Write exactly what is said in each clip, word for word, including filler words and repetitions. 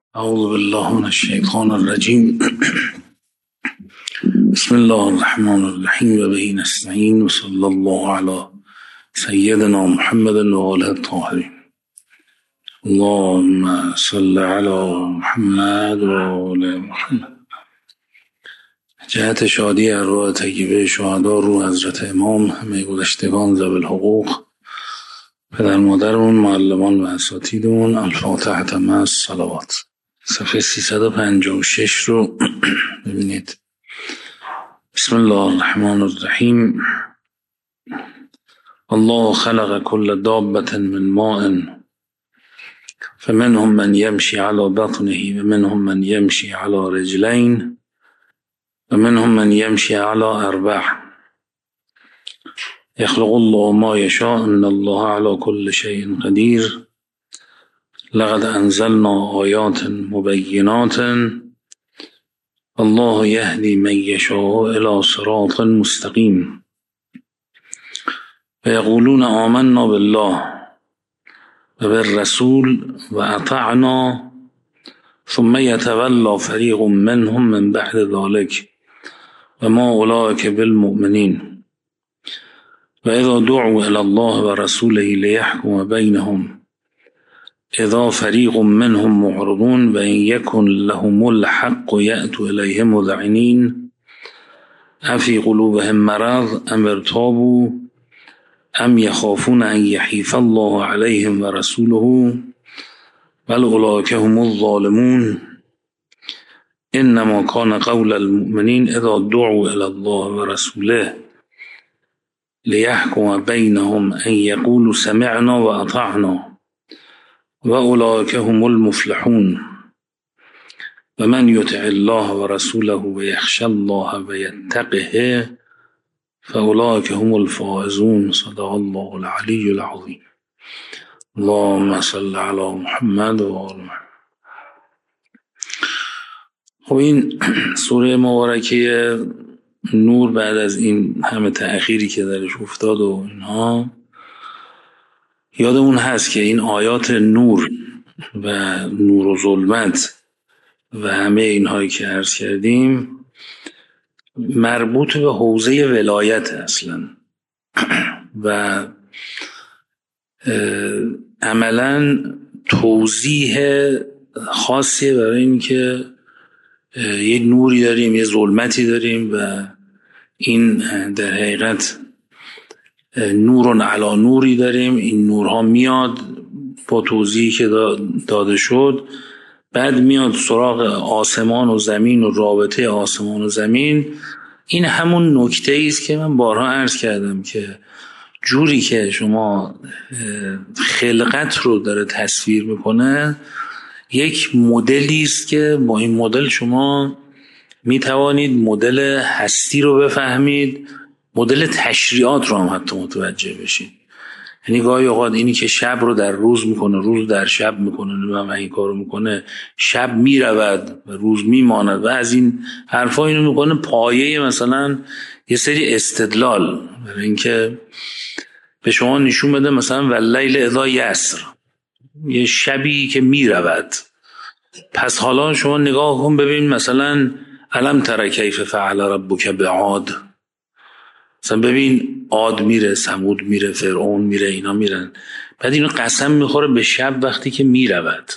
اعوذ بالله من الشیطان الرجیم. بسم الله الرحمن الرحیم و به نستعین و صلی الله علی سیدنا محمد و آله الطاهرین. اللهم صل علی محمد و آل محمد. جهت شادی ارواح طیبه شهدا روح حضرت امام، همه گذشتگان ذوی الحقوق، پدر مادرمون، معلمان و اساتیدمون، الفاتحه تمام الصلوات. صفحه سیصد و پنجاه و شش رو ببینید. بسم الله الرحمن الرحیم. الله خلق كل دابة من ماء فمنهم من يمشي على بطنه ومنهم من يمشي على رجلين ومنهم من يمشي على أربع يخلق الله ما يشاء إن الله على كل شيء قدير لقد أنزلنا آيات مبينات الله يهدي من يشاء إلى صراط مستقيم ويقولون آمنا بالله وبالرسول وأطعنا ثم يتولى فريق منهم من بعد ذلك وما أولئك بالمؤمنين وإذا دعوا إلى الله ورسوله ليحكم بينهم إذا فريق منهم معرضون وإن يكن لهم الحق يأتوا إليه مذعنين أفي قلوبهم مرض أم ارتابوا أم يخافون أن يحيف الله عليهم ورسوله بل أولئك هم الظالمون إنما كان قول المؤمنين إذا دعوا إلى الله ورسوله ليحكم بينهم أن يقولوا سمعنا وأطعنا وأولئك هم المفلحون ومن يطع الله ورسوله ويخشى الله ويتقه فأولئك هم الفائزون. صدق الله العلي العظيم. اللهم صل على محمد و آل محمد. خب این سوره مبارکه نور بعد از این همه تأخیری که درش افتاد و اینها، یادمون هست که این آیات نور و نور و ظلمت و همه اینهایی که عرض کردیم مربوط به حوزه ولایت اصلا و عملا توضیح خاصیه برای این که یه نوری داریم، یه ظلمتی داریم و این در حقیقت نورون علا نوری داریم. این نورها میاد با توضیحی که داده شد، بعد میاد سراغ آسمان و زمین و رابطه آسمان و زمین. این همون نکته ایست که من بارها عرض کردم که جوری که شما خلقت رو داره تصویر میکنه یک مدلی است که با این مدل شما میتوانید مدل هستی رو بفهمید، مدل تشریعات رو هم حتی متوجه بشید. یعنی گاهی اوقات اینی که شب رو در روز میکنه، روز در شب میکنه و این کارو میکنه، شب میرود و روز میماند و از این حرفا اینو میکنه پایه مثلا یه سری استدلال برای اینکه به شما نشون بده مثلا واللیل اذا یسر، یه شبی که میرود. پس حالا شما نگاه کن ببین مثلا الم تر کیف فعل ربک بعاد، مثلا ببین عاد میره، ثمود میره، فرعون میره، اینا میرن. بعد اینو قسم میخوره به شب وقتی که میرود.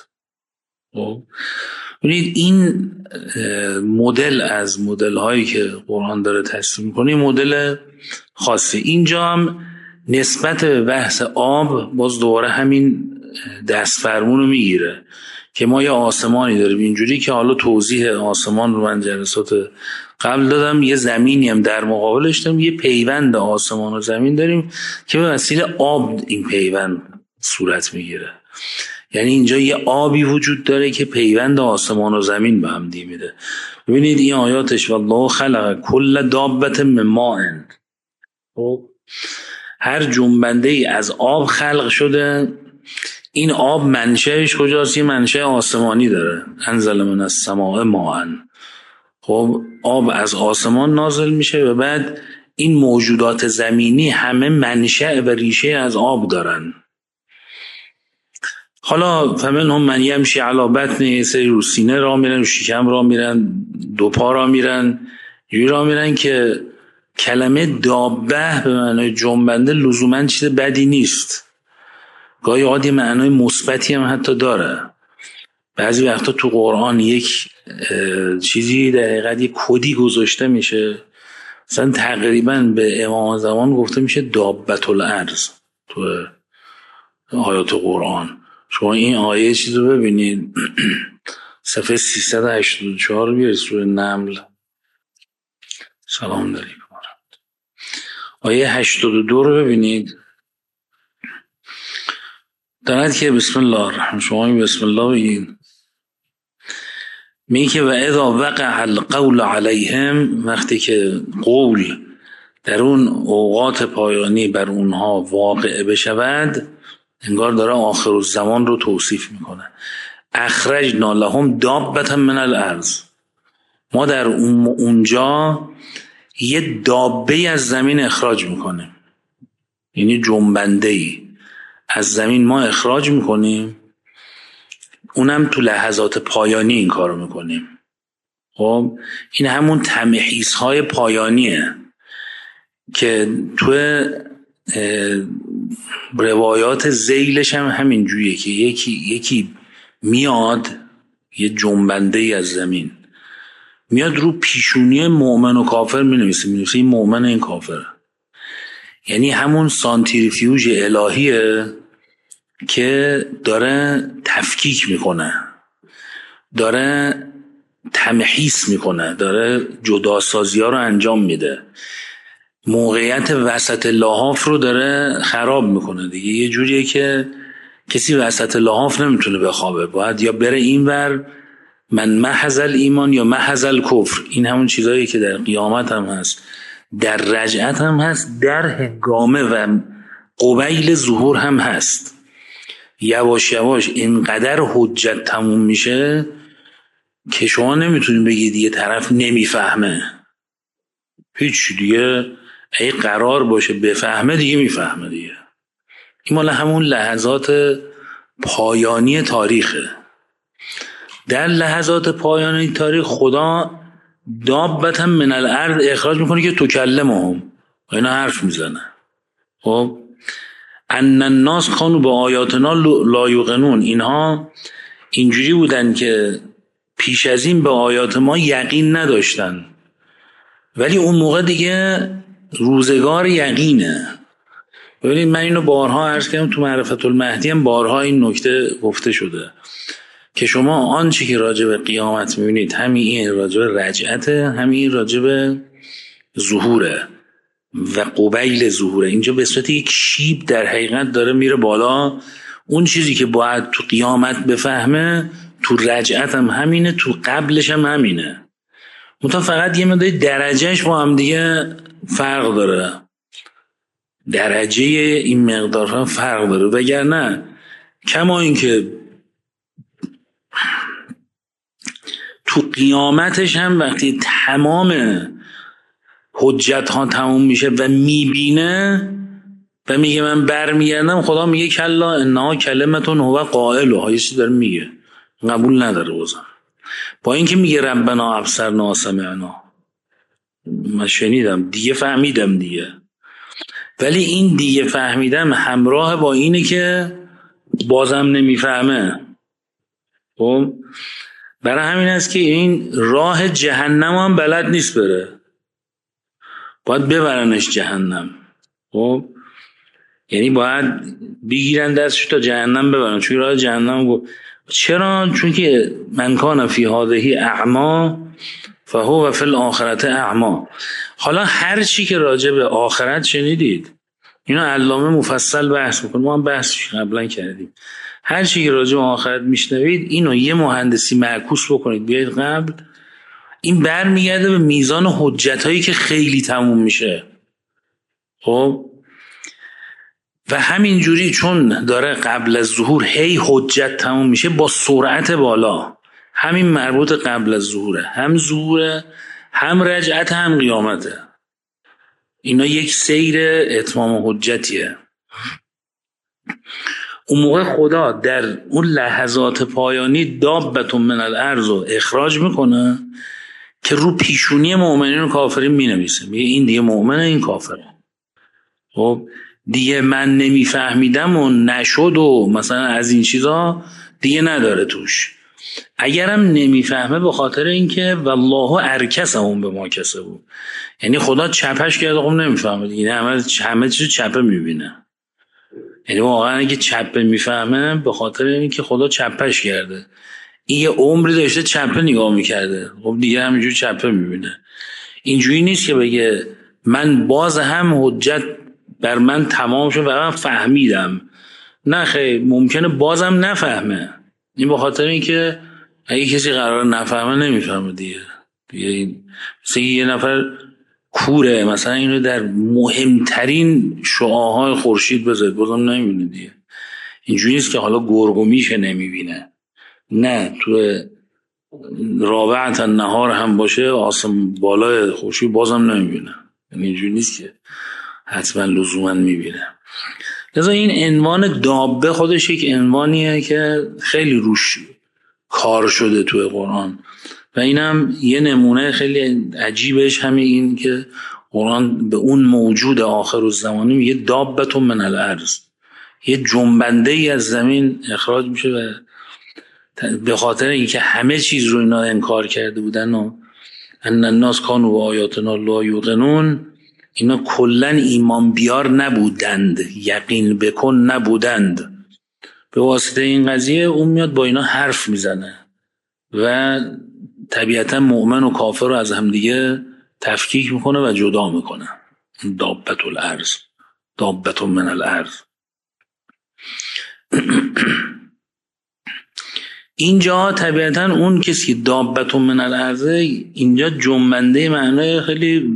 ببینید این مدل از مدل هایی که قرآن داره تصویر میکنه مدل خاصه. اینجا هم نسبت به بحث آب باز دوباره همین دست فرمون رو میگیره که ما یه آسمانی داریم اینجوری که حالا توضیح آسمان رو من جلسات قبل دادم، یه زمینی هم در مقابلش داریم، یه پیوند آسمان و زمین داریم که به وسیله آب این پیوند صورت میگیره. یعنی اینجا یه آبی وجود داره که پیوند آسمان و زمین به هم دی میده. ببینید این آیاتش والله خلق کل دابة من ماء، هر جنبنده ای از آب خلق شده. این آب منشأش کجاست؟ یه منشأ آسمانی داره. انزل من السماء ماء. خب آب از آسمان نازل میشه و بعد این موجودات زمینی همه منشأ و ریشه از آب دارن. حالا فمنهم من یمشی علی بطن، یه سری رو سینه راه میرن، رو شکم راه میرن، دو پا راه میرن، یوی راه میرن که کلمه دابه به معنای جنبنده لزوما چیز بدی نیست. گاهی اوقات یه معنای مثبتی هم حتی داره. بعضی وقتا تو قرآن یک چیزی در حقیقت یک کدی گذاشته میشه، مثلا تقریبا به امام زمان گفته میشه دابت الارض تو آیات قرآن. شما این آیه چیز رو ببینید، صفحه سیصد و هشتاد و چهار رو بیارید، سوره نمل. سلام علیکم. آیه هشتاد و دو رو ببینید، دارد که بسم الله الرحمن، شما بسم الله بگید، میگه که و اذا وقع القول علیهم، وقتی که قول در اون اوقات پایانی بر اونها واقع بشود، انگار داره آخر الزمان رو توصیف میکنه. اخرجنا لهم دابة من الارض، ما در اون اونجا یه دابه از زمین اخراج میکنیم، یعنی جنبنده‌ای از زمین ما اخراج میکنیم، اونم تو لحظات پایانی این کارو میکنیم. خب این همون تمحیص های پایانیه که تو روایات ذیلش هم همین جوریه که یکی یکی میاد، یه جنبنده ای از زمین میاد رو پیشونی مؤمن و کافر مینویسه، مینویسه این مؤمن این کافر، یعنی همون سانتریفیوژ الهیه که داره تفکیک میکنه، داره تمحیص میکنه، داره جداسازی ها رو انجام میده، موقعیت وسط لحاف رو داره خراب میکنه دیگه. یه جوریه که کسی وسط لحاف نمیتونه بخوابه، باید یا بره این ور، من محض ایمان یا محض کفر. این همون چیزایی که در قیامت هم هست، در رجعت هم هست، در هنگامه و قبیل ظهور هم هست. یواش یواش اینقدر حجت تموم میشه که شما نمیتونید بگید یه طرف نمیفهمه، هیچ دیگه ای قرار باشه بفهمه دیگه میفهمه دیگه. این مال همون لحظات پایانی تاریخه. در لحظات پایانی تاریخ خدا دابة من الارض اخراج میکنه که تکلمهم، اینا حرف میزنه. خب ان الناس کانوا با آیاتنا لا یوقنون، اینها اینجوری بودن که پیش از این به آیات ما یقین نداشتن، ولی اون موقع دیگه روزگار یقینه. ببینید من اینو بارها عرض کردم، تو معرفت المهدی هم بارها این نکته گفته شده که شما آنچه که راجع به قیامت میبینید، همین این راجع به رجعته، همین راجع به ظهوره و قبیل ظهوره. اینجا به صورت یک شیب در حقیقت داره میره بالا. اون چیزی که باید تو قیامت بفهمه تو رجعت هم همینه، تو قبلش هم همینه، منتها فقط یه مقدار درجهش با هم دیگه فرق داره، درجه این مقدار فرق داره. وگرنه کما این که تو قیامتش هم وقتی تمام حجت ها تموم میشه و میبینه و میگه من برمیگردم، خدا میگه کلا انها کلمتون هو قائلها، یه چیزی داره میگه، قبول نداره بازم. با اینکه میگه ربنا ابصرنا و سمعنا، من شنیدم دیگه، فهمیدم دیگه، ولی این دیگه فهمیدم همراه با اینه که بازم نمیفهمه. خب برای همین است که این راه جهنم هم بلد نیست بره، باید ببرنش جهنم. خب یعنی باید بگیرن دستش تا جهنم ببرن، چون راه جهنم گفت. چرا؟ چون که من کان فی هذه اعما فهو فی الاخرة اعما. حالا هر چی که راجع به آخرت شنیدید، اینا علامه مفصل بحث میکنه، ما هم بحثش قبلا کردیم. هر چی که راجع به آخرت میشنوید، اینو یه مهندسی معکوس بکنید بیاید قبل، این برمیگرده به میزان حجت هایی که خیلی تموم میشه. خب و همین جوری چون داره قبل از ظهور هی حجت تموم میشه با سرعت بالا، همین مربوط قبل از ظهوره، هم ظهوره، هم رجعت، هم قیامته. اینا یک سیر اتمام حجتیه. اون موقع خدا در اون لحظات پایانی دابة من الارض رو اخراج میکنه که رو پیشونی مؤمنین و کافرین مینویسه، میگه این دیگه مؤمنه، این کافره. خب دیگه من نمیفهمیدم و نشد و مثلا از این چیزا دیگه نداره توش. اگرم نمیفهمه به خاطر اینکه والله ارکسهم بما کسبوا، یعنی خدا چپش کرده، خب نمیفهمه دیگه، همه همه چیز چپه میبینه. یعنی واقعا اگه چپه میفهمه به خاطر اینکه خدا چپش کرده، این یه عمری داشته چپه نگاه میکرده، خب دیگه همینجوری چپه میبینه. اینجوری نیست که بگه من باز هم حجت بر من تمام شد و من فهمیدم. نه خیلی ممکنه بازم نفهمه. این به خاطر اینکه اگه کسی قرار نفهمه نمیفهمه دیگه. دیگه مثل یه نفر کوره مثلا اینو در مهمترین شعاعهای خورشید بذارید بازم نمیبینه دیگه. اینجوری نیست که حالا گرگ و میشه نمیبینه، نه تو رابعت النهار هم باشه آسم بالای خورشید بازم نمیبینه. اینجوری نیست که حتما لزوما میبینه. لذا این عنوان دابه خودش یک عنوانیه که خیلی روش کار شده توی قرآن و اینم یه نمونه خیلی عجیبش همین این که قرآن به اون موجود آخرالزمانی میگه دابة من الارض، یه جنبنده ای از زمین اخراج میشه و به خاطر اینکه همه چیز رو اینا انکار کرده بودن و ان الناس کانوا بآیاتنا لا یوقنون، اینا کلن ایمان بیار نبودند، یقین بکن نبودند. به واسطه این قضیه اون میاد با اینا حرف میزنه و طبیعتا مؤمن و کافر رو از همدیگه تفکیک میکنه و جدا میکنه. دابة الارض، دابة من الارض. اینجا طبیعتا اون کسی که دابة من الارض اینجا جنبنده معنای خیلی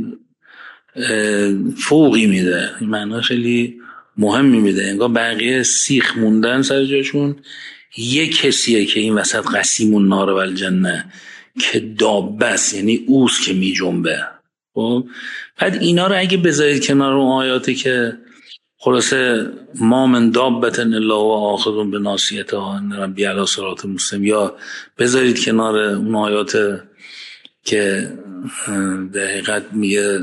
فوقی میده، معنای خیلی مهمی میده. انگار بقیه سیخ موندن سر جاشون، یک کسیه که این وسط قسیم النار و الجنه که دابه است، یعنی اوست که می جنبه. خب بعد اینا رو اگه بذارید کنار اون آیاتی که خلاصه ما من دابة الا هو آخذ بناصیتها ان ربی علی صراط مستقیم، یا بذارید کنار اون آیات که در حقیقت میگه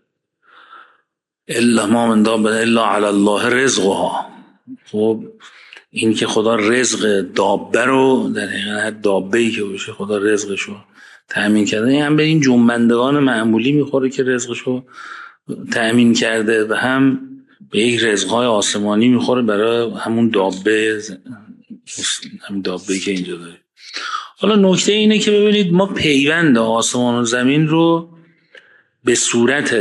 الا ما من دابة الا علی الله رزقها، خب این که خدا رزق دابه رو در حقیقت دابه‌ای که باشه خدا رزقشو تأمین کرده، این هم به این جنبندگان معمولی میخوره که رزقشو تأمین کرده و هم به یک رزقهای آسمانی میخوره برای همون دابه، همون دابه‌ای که اینجا داره. حالا نکته اینه که ببینید ما پیوند آسمان و زمین رو به صورت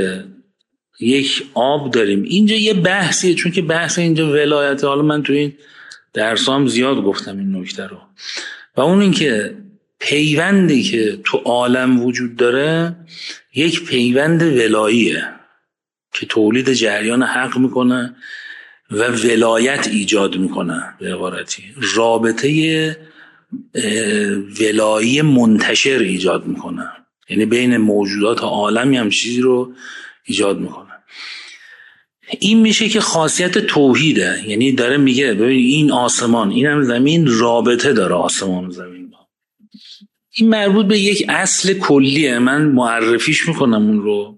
یک آب داریم. اینجا یه بحثیه، چون که بحث اینجا ولایت، حالا من تو این درسام زیاد گفتم این نکته رو، و اون این که پیوندی که تو عالم وجود داره یک پیوند ولاییه که تولید جریان حق میکنه و ولایت ایجاد میکنه، به عبارتی رابطه ولایی منتشر ایجاد میکنه، یعنی بین موجودات عالمی هم چیزی رو ایجاد میکنه. این میشه که خاصیت توحیده، یعنی داره میگه ببین این آسمان این هم زمین رابطه داره، آسمان و زمین با. این مربوط به یک اصل کلیه، من معرفیش میکنم اون رو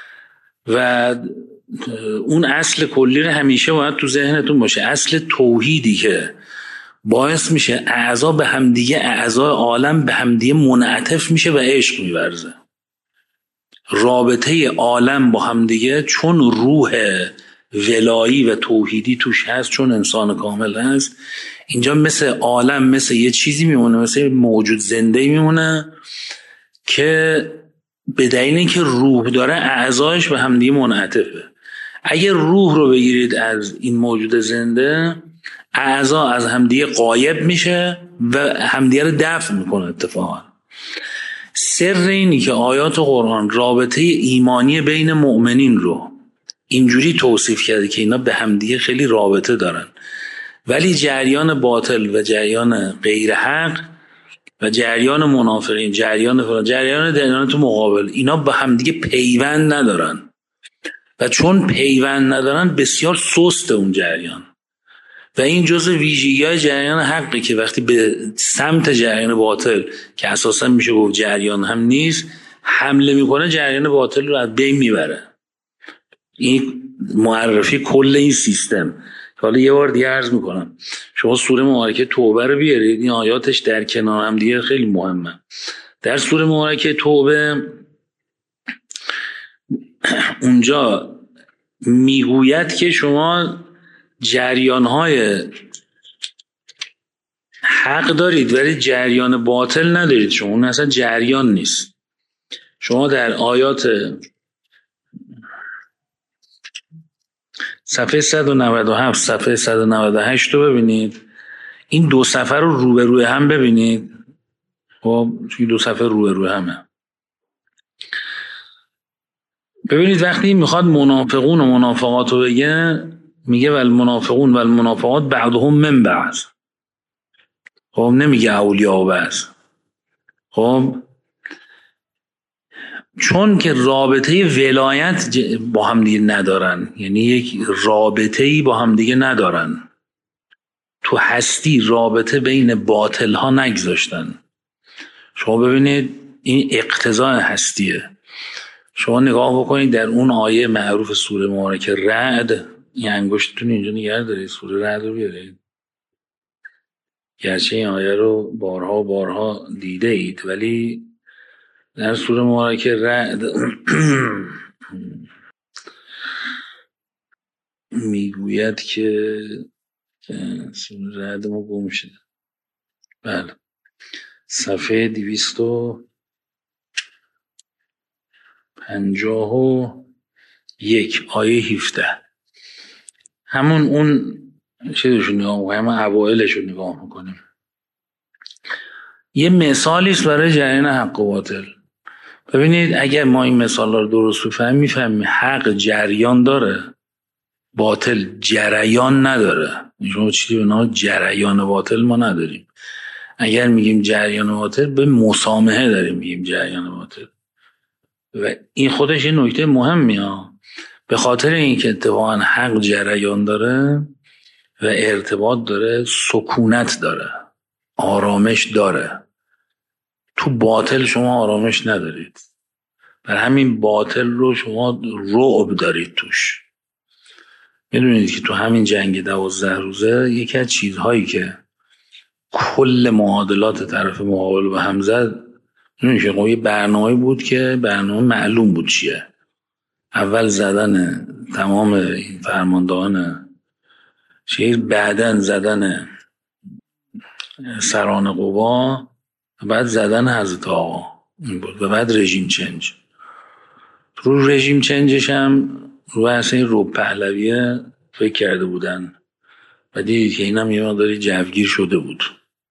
و اون اصل کلی رو همیشه باید تو ذهنتون باشه. اصل توحیدی که باعث میشه اعضا به همدیگه، اعضای عالم به همدیگه منعطف میشه و عشق میورزه. رابطه عالم با همدیگه چون روح ولایی و توحیدی توش هست، چون انسان کامل هست، اینجا مثل عالم مثل یه چیزی میمونه، مثل موجود زنده میمونه که به دلیل اینکه روح داره اعضایش به همدیگه منعطفه. اگه روح رو بگیرید از این موجود زنده، اعضا از همدیگه غایب میشه و همدیگه رو دفع میکنه اتفاقا. سر اینی که آیات قرآن رابطه ایمانی بین مؤمنین رو اینجوری توصیف کرده که اینا به همدیگه خیلی رابطه دارن، ولی جریان باطل و جریان غیر حق و جریان منافقین، جریان فرا جریان دینات مقابل، اینا به همدیگه پیوند ندارن و چون پیوند ندارن بسیار سست اون جریان و این جزء ویژگی‌های جریان حقه که وقتی به سمت جریان باطل که اساسا میشه گفت جریان هم نیست حمله میکنه، جریان باطل رو از بین میبره. این معرفی کل این سیستم. حالا یه بار دیگه عرض میکنم، شما سوره مبارکه توبه رو بیارید، این آیاتش در کنار هم دیگه خیلی مهمه. در سوره مبارکه توبه اونجا میگوید که شما جریان‌های حق دارید ولی جریان باطل ندارید. شما اون اصلا جریان نیست. شما در آیات صفحه صد و نود و هفت صفحه صد و نود و هشت رو ببینید، این دو صفحه رو روبروی هم ببینید. خب این دو صفحه روبروی همه. ببینید وقتی میخواد منافقون و منافقات رو بگه، میگه ول منافقون ول منافقات بعضهم من بعض. خب نمیگه اولیاء و بعض. خب چون که رابطه ولایت با هم دیگه ندارن، یعنی یک رابطه‌ای با هم دیگه ندارن، تو هستی رابطه بین باطل ها نگذاشتن. شما ببینید این اقتضای هستیه. شما نگاه بکنید در اون آیه معروف سوره مبارکه رعد، این انگشتتون اینجا نگه دارید، سوره رعد رو بیارید. گرچه این آیه رو بارها و بارها دیده اید ولی در سوره مبارکه رعد میگوید که سوره رعد ما گم شده. بله صفحه دویست و پنجاه و یک آیه هفده، همون اون چیزشو نگاه میکنیم، همون اوائلشو نگاه میکنیم. یه مثالیست برای جریان حق و باطل. ببینید اگر ما این مثال رو درست بفهمیم میفهمیم حق جریان داره، باطل جریان نداره. شما چیزی به نام جریان باطل ما نداریم. اگر میگیم جریان باطل به مسامحه داریم میگیم جریان باطل. و این خودش یه نکته مهمیه، به خاطر اینکه اتفاقا حق جریان داره و ارتباط داره، سکونت داره، آرامش داره. تو باطل شما آرامش ندارید، بر همین باطل رو شما رعب دارید توش. میدونید که تو همین جنگ دوازده روزه یکی از چیزهایی که کل معادلات طرف مقابل به هم زد، میدونید که یه برنامه بود که برنامه معلوم بود چیه. اول زدن تمام این فرماندهان شهر، بعدن زدن سران قوا، بعد زدن حضرت آقا این بود و بعد رژیم چنج. رو رژیم چنجش هم رو اصلا این رو پهلویه فکر کرده بودن و دیدید که این هم یه مقداری جوگیر شده بود.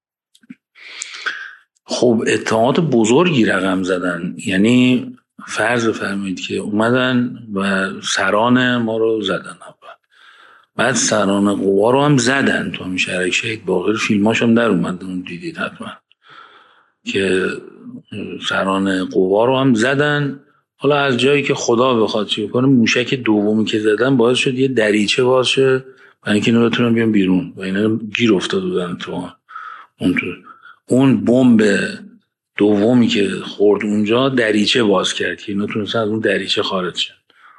خب اتهامات بزرگی رقم زدن، یعنی فرض فرمایید که اومدن و سران ما رو زدن، بعد سران قوا رو هم زدن. تو همین شهرک شهید باقر فیلماش هم در اومد، اون دیدید حتما که سران قوا رو هم زدن. حالا از جایی که خدا بخواد چی کنه، موشک دومی که زدن باعث شد یه دریچه باز شه برای اینکه اینا بتونن بیان بیرون و اینا گیر افتاده بودن تو اون تو اون بمب دومی که خورد اونجا دریچه باز کرد که اینا تونستن از اون دریچه خارج شن.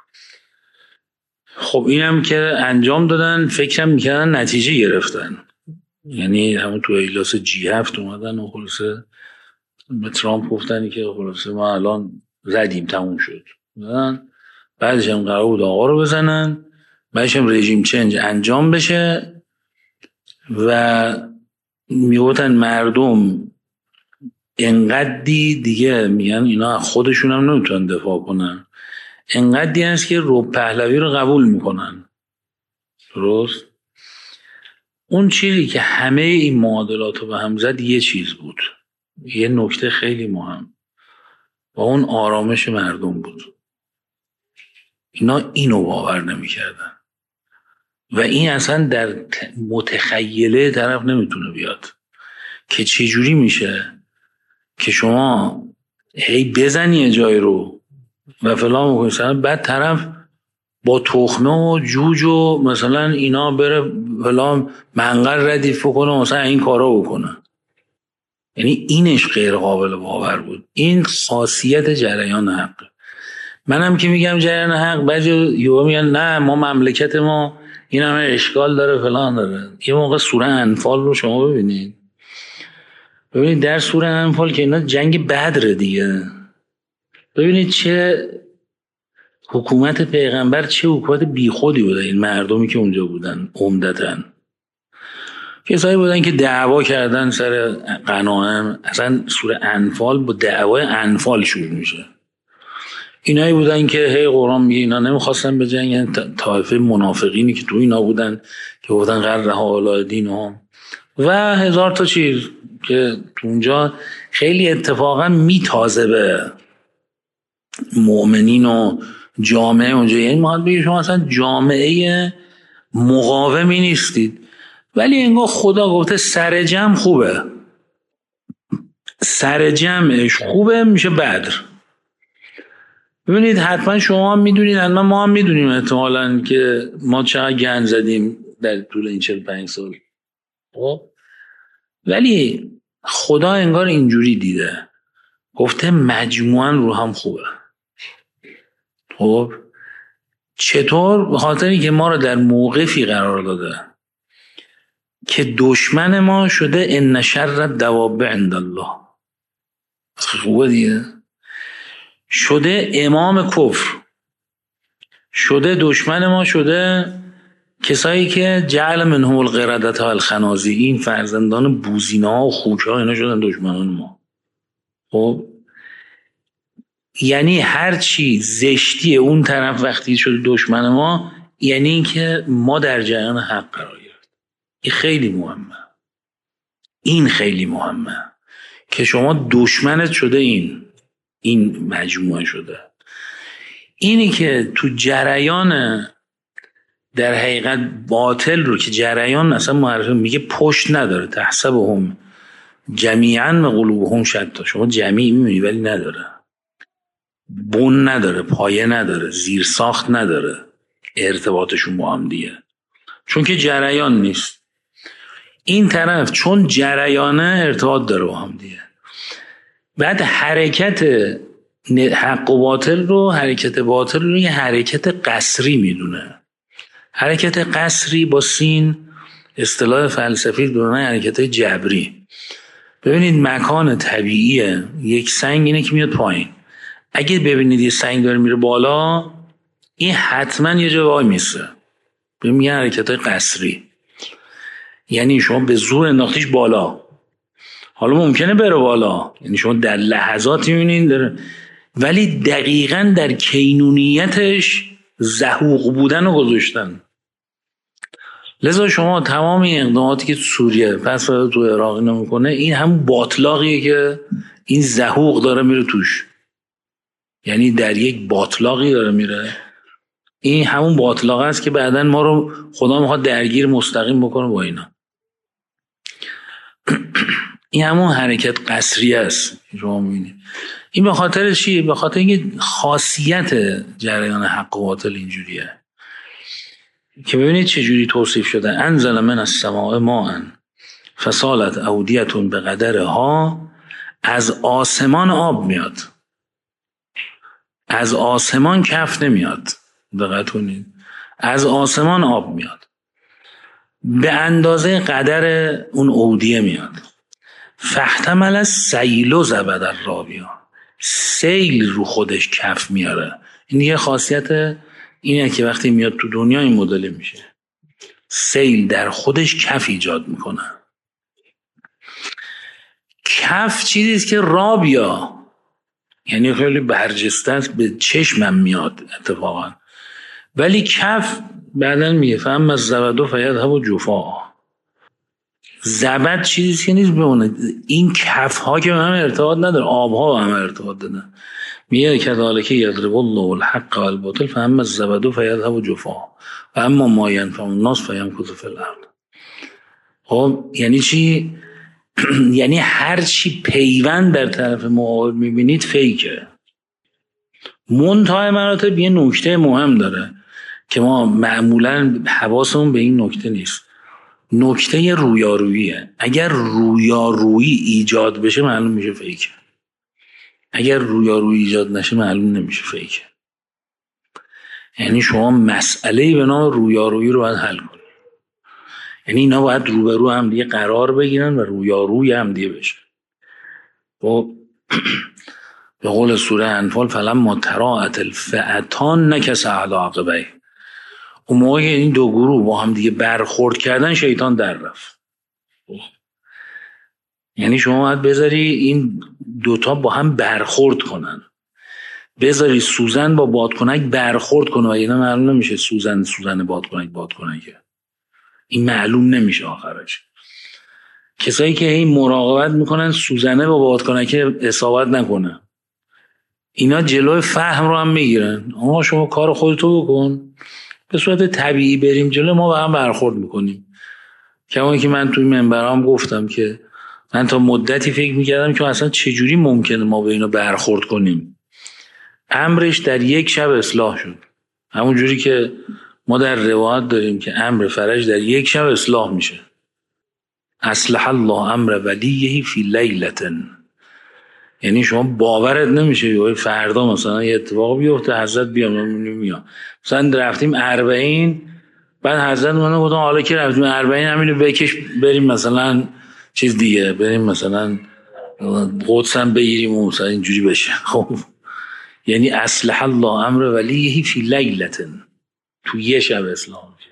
خب اینم که انجام دادن، فکرم میکردن نتیجه گرفتن، یعنی همون تو ایلاس جی هفت اومدن و خلاصه به ترامپ گفتن که خلاصه ما الان زدیم تموم شد. بعدش هم قرار بود آقا رو بزنن، بعدش هم رژیم چنج انجام بشه و میگفتن مردم انقدی دیگه میگن اینا خودشون هم نمیتونن دفاع کنن، انقدی هست که رو پهلوی رو قبول میکنن. درست؟ اون چیزی که همه این معادلات رو به هم زد یه چیز بود، یه نکته خیلی مهم، و اون آرامش مردم بود. اینا اینو باور نمیکردن و این اصلا در متخیله طرف نمیتونه بیاد که چجوری میشه که شما هی بزنی یه جای رو و فلان بکنی، بعد طرف با تخمه و جوج و مثلا اینا بره فلان منقل ردیف کنه مثلا این کارا بکنه. یعنی اینش غیر قابل باور بود. این خاصیت جریان حق. منم که میگم جریان حق، بعضی یهو میگن نه ما مملکت ما این همه اشکال داره فلان داره. یه موقع سوره انفال رو شما ببینید، ببینید در سوره انفال که اینا جنگ بدر دیگه، ببینید چه حکومت پیغمبر چه حکومت بیخودی بوده. این مردمی که اونجا بودن عمدتاً کسایی بودن که دعوا کردن سر غنایم. اصلا سوره انفال با دعوای انفال شروع میشه. اینایی بودن که هی قرآن میگه اینا نمیخواستن به جنگ، یعنی طایفه منافقینی که تو اینا بودن که بودن قرر حالا دین ها و هزار تا چیز که تو اونجا خیلی اتفاقا میتازه به مؤمنین و جامعه اونجا. یعنی ما بگیم شما اصلا جامعه مقاومی نیستید، ولی انگار خدا گفته سر جمع خوبه، سر جمعش خوبه میشه بدر. ببینید حتما شما هم میدونید، حتما ما هم میدونیم احتمالاً که ما چقدر گند زدیم در طول این چهل و پنج سال. ولی خدا انگار اینجوری دیده، گفته مجموعاً رو هم خوبه. خب چطور؟ به خاطری که ما رو در موقفی قرار داده که دشمن ما شده ان شر الدواب عند الله. خوبه دیگه، شده امام کفر، شده دشمن ما، شده کسایی که جعل منهم القردة والخنازیر، این فرزندان بوزینه‌ها و خوک‌ها، اینا شدن دشمنان ما. خب یعنی هر چی زشتی اون طرف وقتی شده دشمن ما، یعنی این که ما در جریان حق قرار گرفتیم. این خیلی مهمه، این خیلی مهمه که شما دشمنت شده این این مجموعه شده. اینی که تو جریان در حقیقت باطل رو که جریان اصلا معرفی میگه پشت نداره، تحسبهم جمیعا و قلوبهم شتی، شما جمیع میبینی ولی نداره، بن نداره، پایه نداره، زیر ساخت نداره ارتباطشون با هم دیگه، چون که جریان نیست. این طرف چون جریانه ارتباط داره با هم دیگه. بعد حرکت حق و باطل رو، حرکت باطل رو یه حرکت قصری میدونه. حرکت قصری با سین اصطلاح فلسفی دونه حرکت جبری. ببینید مکان طبیعیه یک سنگ اینه که میاد پایین. اگه ببینید یه سنگ داره میره بالا، این حتما یه جا وای میسه. ببین میگن حرکت قصری، یعنی شما به زور انداختیش بالا، حالا ممکنه بره بالا، یعنی شما در لحظاتی میبینید داره، ولی دقیقاً در کینونیتش زهوق بودن رو گذاشتن. لذا شما تمام این اقداماتی که تو سوریه پس فردا تو عراق نمیکنه، این همون باطلاقیه که این زهوق داره میره توش، یعنی در یک باطلاقی داره میره. این همون باطلاق است که بعداً ما رو خدا میخواد درگیر مستقیم بکنه با اینا. این همون حرکت قصری است شما میبینید. این به خاطر چیه؟ به خاطر اینکه خاصیت جریان حق و باطل اینجوریه که ببینید چه جوری توصیف شده. انزل من السماء ماء فسالت اودیة بقدرها. از آسمان آب میاد، از آسمان کف نمیاد. دقت کنید، از آسمان آب میاد به اندازه قدر اون اودیه میاد. فاحتمل السیل و زبد الرابیا، سیل رو خودش کف میاره. این یه خاصیت اینه که وقتی میاد تو دنیا این مدل میشه، سیل در خودش کف ایجاد میکنه. کف چیزیست که رابیا، یعنی خیلی برجسته است، به چشمم میاد اتفاقا، ولی کف بعدن میگه فهم از زبدو فیدهب و جفا. زبد چیزیست که نیست بمونه. این کف ها که به هم ارتباط نداره، آب ها به هم ارتباط دادن. میگه کذالک یضرب الله الحق والباطل فهم از زبدو فیدهب و جفا و اما ما ینفع الناس فیمکث فی الارض. خب یعنی چی؟ یعنی هر چی پیوند در طرف مقابل میبینید فیکه. منتهای مراتب یه نکته مهم داره که ما معمولا حواسمون به این نکته نیست. نکته رویاروییه. اگر رویارویی ایجاد بشه معلوم میشه فیکه، اگر رویارویی ایجاد نشه معلوم نمیشه فیکه. یعنی شما مسئله‌ای به نام رویارویی رو باید حل کنید. یعنی اینا باید روبرو هم دیگه قرار بگیرن و رویارویی هم دیگه بشه. و به قول سوره انفال فلما تراءت الفئتان نکص علی عقبیه، اون موقع این دو گروه با هم دیگه برخورد کردن شیطان در رفت. یعنی شما باید بذاری این دوتا با هم برخورد کنن، بذاری سوزن با بادکنک برخورد کنه و اینا معلوم نمیشه سوزن سوزن بادکنک بادکنکه، این معلوم نمیشه آخرش. کسایی که این مراقبت میکنن سوزنه با بادکنک اصابت نکنه، اینا جلوی فهم رو هم میگیرن. آقا شما کار خودتو بکن، به صورت طبیعی بریم جلو، ما با هم برخورد میکنیم. کما که من توی منبرام گفتم که من تا مدتی فکر میکردم که اصلا چجوری ممکنه ما به اینا برخورد کنیم. امرش در یک شب اصلاح شد، همون جوری که ما در روایت داریم که امر فرج در یک شب اصلاح میشه. اصلح الله امر ولیه فی لیلتن. یعنی شما باورت نمیشه یه فردا مثلا یه اتفاق بیفته حضرت بیام میاد. مثلا رفتیم اربعین، بعد حضرت منو گفتن حالا که رفتیم اربعین همینو بکش بریم مثلا چیز دیگه، بریم مثلا قدس هم بگیریم و مثلا اینجوری بشه. خب یعنی اصلح الله امر ولیه فی لیلتن، تو یه شب اصلاح میشه.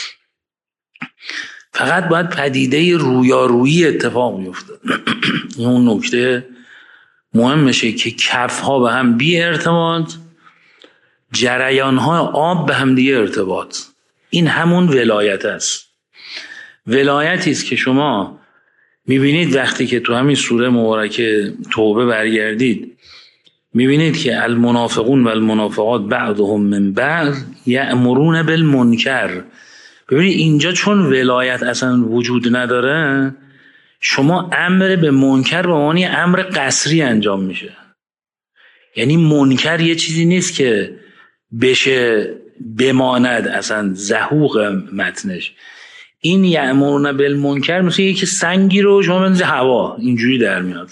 فقط باید پدیده رویارویی اتفاق بیفته. این اون نکته مهمشه که کفها به هم بی ارتباط، جریانهای آب به هم دیگه ارتباط. این همون ولایت است. ولایتی است که شما میبینید وقتی که تو همین سوره مبارکه توبه برگردید، میبینید که المنافقون و المنافقات بعضهم من بعض یأمرون بالمنکر. ببینید اینجا چون ولایت اصلا وجود نداره، شما امر به منکر به معنی امر قصری انجام میشه. یعنی منکر یه چیزی نیست که بشه بماند اصلا زهوق متنش. این یأمرون بالمنکر مثل یکی سنگی رو شما بندازی هوا اینجوری در میاد.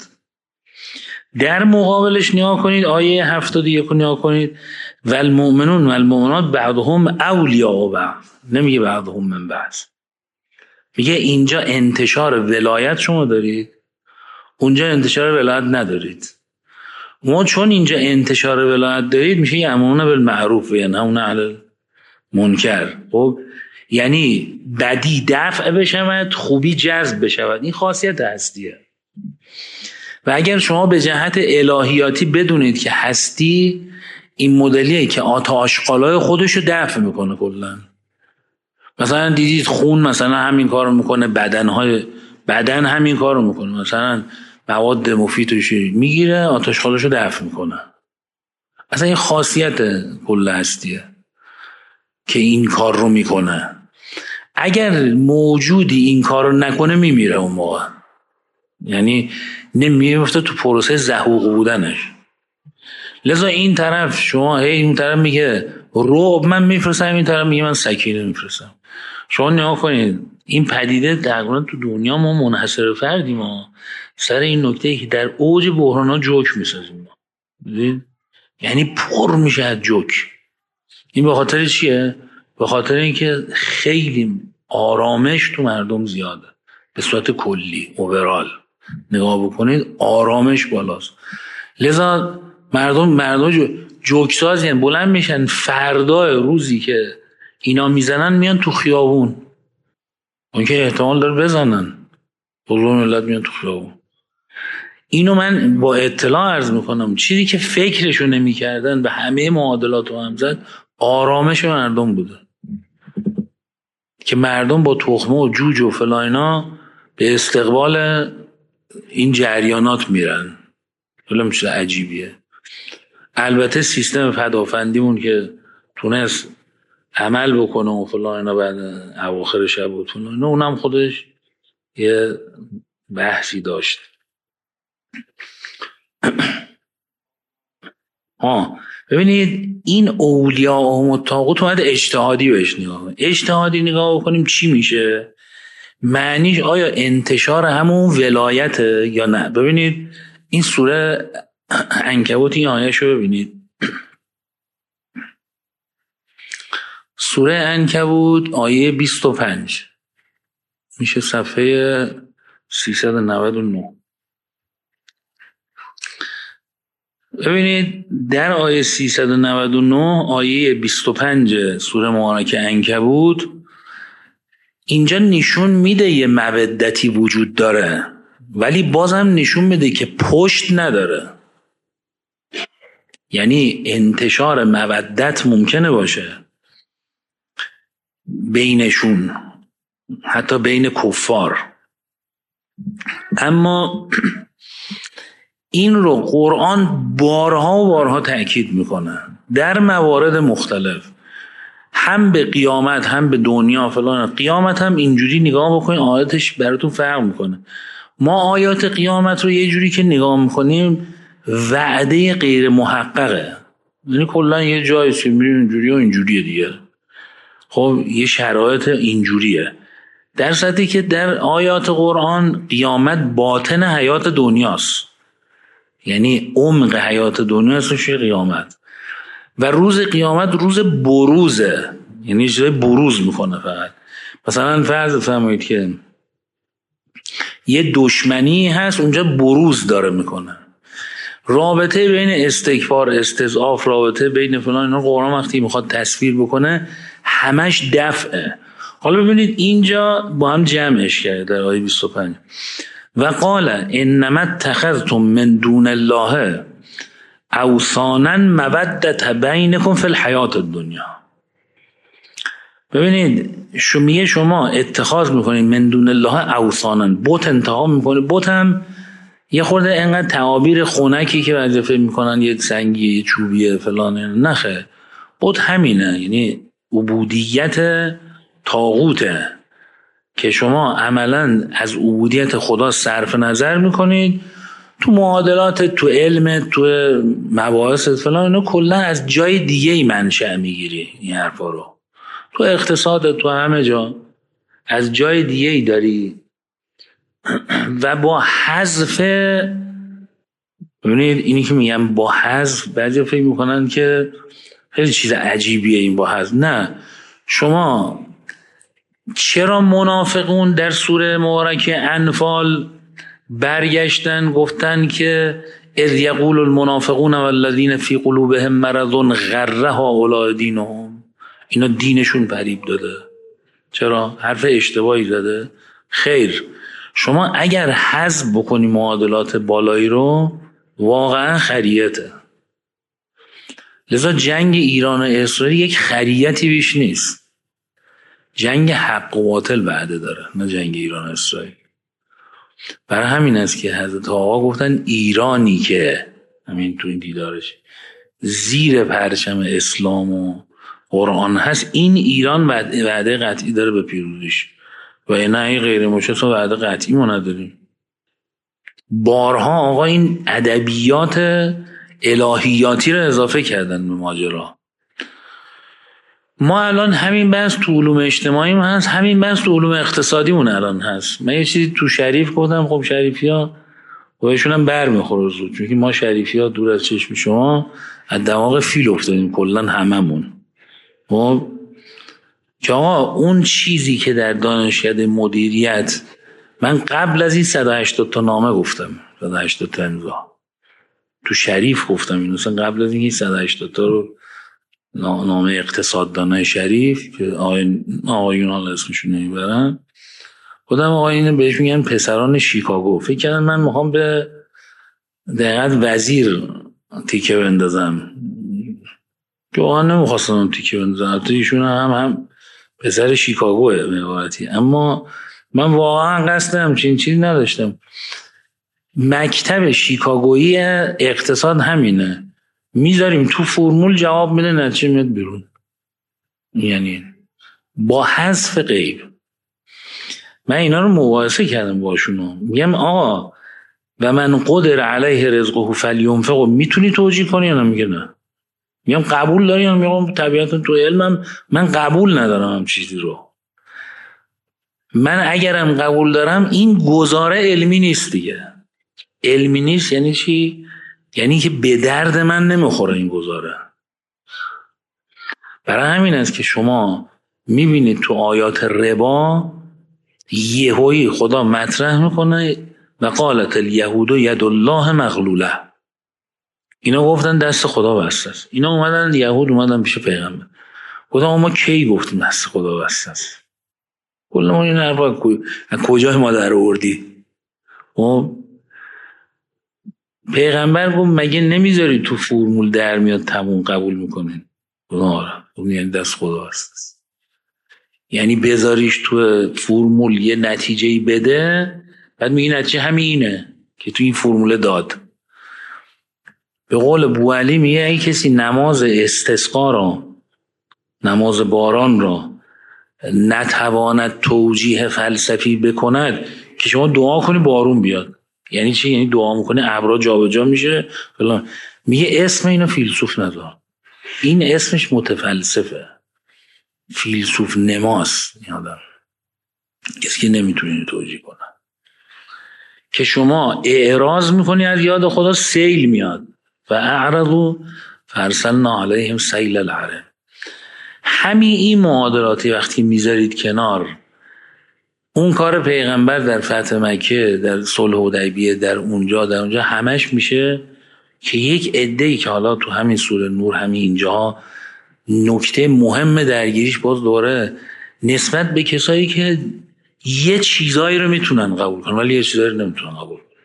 در مقابلش نگاه کنید آیه هفتاد و یک رو نگاه کنید والمؤمنون والمؤمنات بعضهم اولیاء بعض، نمیگه بعضهم من بعض. میگه اینجا انتشار ولایت شما دارید، اونجا انتشار ولایت ندارید. ما چون اینجا انتشار ولایت دارید میشه یأمرون بالمعروف و ینهون عن المنکر. خب یعنی بدی دفع بشود، خوبی جذب بشود. این خاصیت هستیه. و اگر شما به جهت الهیاتی بدونید که هستی این مدلیه که آتاشقالای خودشو دفع میکنه کلا. مثلا دیدید خون مثلا همین کارو میکنه، بدنهای بدن همین کارو میکنه، مثلا مواد مفیدش میگیره آتاشقالاشو دفع میکنه. اصلا این خاصیت کل هستیه که این کار رو میکنه. اگر موجودی این کار رو نکنه میمیره اون موقع، یعنی نمیفته تو پروسه زهوق بودنش. لذا این طرف شما هی این طرف میگه رعب من میفرستم، این طرف میگه من سکینه میفرستم. شما نگاه کنید این پدیده تقریبا تو دنیا ما منحصر فردیم، ما سر این نکته که در اوج بحران‌ها جوک میسازیم. یعنی پر میشه از جوک. این به خاطر چیه؟ به خاطر اینکه خیلی آرامش تو مردم زیاده. به صورت کلی اوورال نگاه بکنید آرامش بالاست. لذا مردم مردم جوکسازی هستن، بلند میشن فردا روزی که اینا میزنن میان تو خیابون. اون که احتمال داره بزنن، بزرگ ملت میان تو خیابون. اینو من با اطلاع عرض میکنم، چیزی که فکرشو نمیکردن به همه معادلات رو هم زد آرامش مردم بوده که مردم با تخمه و جوج و فلاینا به استقبال این جریانات میرن. خیلی میشه عجیبیه. البته سیستم پدافندیمون که تونست عمل بکنه و فلاینا بعد اواخر شب و فلاینا، اونم خودش یه بحثی داشت. ها ببینید این اولیاء و متقون باید اجتهادی بهش نگاه کنیم. اجتهادی نگاه بکنیم چی میشه؟ معنیش آیا انتشار همون ولایته یا نه؟ ببینید این سوره عنکبوت، این آیه شو ببینید، سوره عنکبوت آیه بیست و پنج، میشه صفحه سیصد و نود و نه. ببینید در آیه سیصد و نود و نه آیه بیست و پنج سوره مبارکه عنکبوت اینجا نشون میده یه مودتی وجود داره، ولی بازم نشون میده که پشت نداره. یعنی انتشار مودت ممکنه باشه بینشون، حتی بین کفار، اما این رو قرآن بارها و بارها تأکید میکنه در موارد مختلف، هم به قیامت هم به دنیا فلان. قیامت هم اینجوری نگاه بکنید آیاتش براتون فرق میکنه. ما آیات قیامت رو یه جوری که نگاه میکنیم وعده غیر محققه، یعنی کلا یه جایی که میریم اینجوری و اینجوریه دیگه، خب یه شرایط اینجوریه، در صورتی که در آیات قرآن قیامت باطن حیات دنیاست، یعنی عمق حیات دنیاست میشه قیامت. و روز قیامت روز بروزه، یعنی چیزای بروز میکنه فقط. مثلا فرض فرمایید که یه دشمنی هست اونجا بروز داره میکنه. رابطه بین استکبار، استضعاف، رابطه بین فلان، اینا قرآن وقتی میخواد تصویر بکنه همش دفعه. حالا ببینید اینجا با هم جمعش کرده در آیه بیست و پنج، و قال انما اتخذتم من دون الله اوثانا مودت بینکم فی الحیات الدنیا. ببینید شما میگه شما اتخاذ میکنید من دون الله اوثانا، بت انتخاب میکنید. بت هم یه خورده اینقدر تعابیر خونکی که بعضی فکر میکنن یه سنگی، یه چوبیه فلان، نخه. بت همینه، یعنی عبودیت طاغوته که شما عملا از عبودیت خدا صرف نظر میکنید. تو معادلات، تو علم، تو مباحث فلان، اینو کلا از جای دیگه ای منشأ میگیری این حرفا رو. تو اقتصاد، تو همه جا از جای دیگه ای داری. و با حذف، ببینید اینی که میگم با حذف، بعضی فکر میکنن که خیلی چیز عجیبیه این با حذف. نه، شما چرا منافقون در سوره مبارکه انفال برگشتن گفتن که اذ یقول المنافقون والذین فی قلوبهم مرض غر هؤلاء دینهم، اینا دینشون فریب داده. چرا؟ حرف اشتباهی زده؟ خیر، شما اگر حذف بکنی معادلات بالایی رو واقعا خریته. لذا جنگ ایران و اسرائیل یک خریتی بیش نیست، جنگ حق و باطل بعده داره، نه جنگ ایران و اسرائیل. برای همین است که حضرت آقا گفتن ایرانی که همین تو این دیدارش زیر پرچم اسلام و قرآن هست، این ایران وعده قطعی داره به پیروزیش، و این نه غیر مشخص وعده قطعی ما نداریم. بارها آقا این ادبیات الهیاتی رو اضافه کردن به ماجرا. ما الان همین بحث تو علوم اجتماعی هست، همین بحث تو علوم اقتصادی مون الان هست. من یه چیزی تو شریف گفتم، خب شریفی ها بایشون هم بر میخوره زود، چون که ما شریفی ها دور از چشم شما از دماغ فیل افتادیم کلن هممون. خب که آقا اون چیزی که در دانشکده مدیریت، من قبل از این صد و هشتاد تا نامه گفتم، صد و هشتاد تا امضا تو شریف گفتم، این اصلا قبل از این صد و هشتاد تا رو نامه اقتصاددانای شریف که آقایون حالا اسمشون نمیبرن، خودم آقایون بهش میگن پسران شیکاگو. فکر کردن من میخوام به دقیقت وزیر تیکه بندازم، که آقا نمیخواستم تیکه بندازم، تو ایشون هم هم پسر شیکاگوه به عبارتی. اما من واقعا قصد همچین چیزی نداشتم. مکتب شیکاگویی اقتصاد همینه، میذاریم تو فرمول جواب میده، نتیجه میاد بیرون. یعنی با حذف غیب. من اینا رو مقایسه کردم باشون، میگم آقا و من قدر علیه رزقه فلینفق، میتونی توجیه کنی یا نه؟ میگه نه. میگم قبول داری یا میگم طبیعتا تو علمم من قبول ندارم هم چیزی رو. من اگرم قبول دارم این گزاره علمی نیست دیگه. علمی نیست یعنی چی؟ یعنی که به درد من نمیخوره این گزاره. برای همین است که شما میبینید تو آیات ربا یهویی خدا مطرح میکنه و قالت الیهود ید الله مغلوله، اینا گفتن دست خدا بسته است. اینا اومدن یهود اومدن پیش پیغمبر گفتن ما کی گفتیم دست خدا بسته است؟ کلا این حرفا از کجای ما در آوردی؟ خب پیغمبر گفت مگه نمیذاری تو فرمول در میاد تموم قبول میکنین؟ آره اون یعنی دست خدا است. یعنی بذاریش تو فرمول یه نتیجه‌ای بده، بعد میگی نتیجه همینه که تو این فرمول داد. به قول بوعلی میگه ای کسی نماز استسقا را، نماز باران را نتواند توجیه فلسفی بکند که شما دعا کنی بارون بیاد. یعنی چی؟ یعنی دعا میکنی ابرا جابجا میشه فلان. میگه اسم اینو فیلسوف نذار، این اسمش متفلسفه، فیلسوف نماست. این آدم کسی که نمیتونی توجیه کنه، که شما اعراض میکنی از یاد خدا سیل میاد و اعرضوا فارسلنا علیهم سیل العرم. همین این معادلاتی وقتی میذارید کنار، اون کار پیغمبر در فتح مکه، در صلح حدیبیه، در اونجا در اونجا همش میشه که یک عده‌ای که حالا تو همین سوره نور همین اینجا نکته مهم درگیریش باز دوره نسبت به کسایی که یه چیزایی رو میتونن قبول کنن ولی یه چیزایی رو نمیتونن قبول کنن،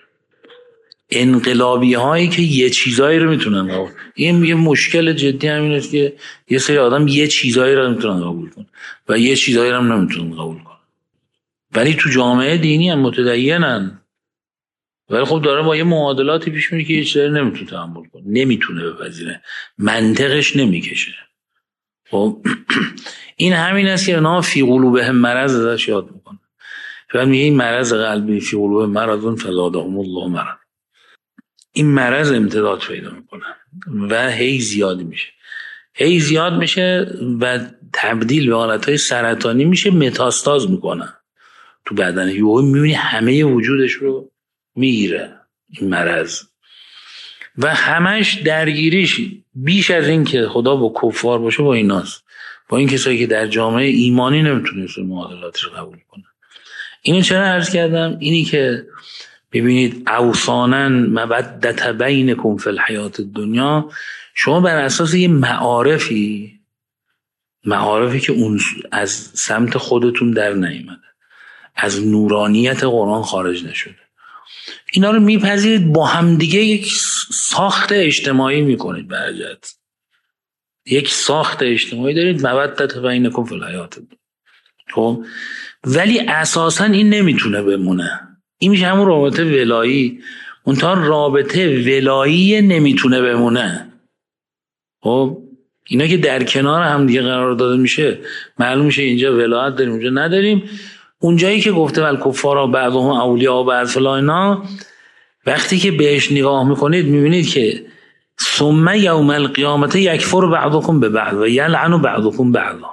انقلابی هایی که یه چیزایی رو میتونن قبول کنن. این یه مشکل جدی همین است که یه سری آدم یه چیزایی رو نمیتونن قبول کنن و یه چیزایی رو هم نمیتونن قبول کنن، ولی تو جامعه دینی هم متدینن، ولی خب داره با یه معادلاتی پیش میره که یه چیزایی نمیتونه تحمل کنه، نمیتونه بپذیره، منطقش نمیکشه. خب این همین است که اونا فی قلوبهم مرض ازش یاد میکنه. بعد میگه این مرض قلبی فی قلوبهم مرض فزادهم الله مرض، این مرض امتداد پیدا میکنه و هی زیاد میشه، هی زیاد میشه و تبدیل به حالتهای سرطانی میشه، متاستاز میکنه تو بدن. یهو میبینی همه وجودش رو میگیره این مرض و همش درگیریش بیش از این که خدا با کفار باشه با ایناست، با این کسایی که در جامعه ایمانی نمیتونه معادلاتش رو قبول کنه. اینو چرا عرض کردم؟ اینی که ببینید اوصانا مودت بینکم فی الحیات الدنیا، شما بر اساس یه معارفی معارفی که اون از سمت خودتون در نیامده، از نورانیت قرآن خارج نشده، اینا رو میپذیرید، با هم دیگه یک ساخت اجتماعی میکنید، برجت یک ساخت اجتماعی دارید، مودت بینکم فی الحیات الدنیا. خب ولی اساسا این نمیتونه بمونه، این میشه همون رابطه ولایی، اونتا رابطه ولایی نمیتونه بمونه. خب اینا که در کنار هم دیگه قرار داده میشه، معلوم میشه اینجا ولایت داریم اونجا نداریم. اونجایی که گفته ول کفارا بعضهم اولیاء بعض فلان، وقتی که بهش نگاه میکنید میبینید که ثم یوم القیامت یکفر بعضکم ببعض و یلعن بعضکم بعضا،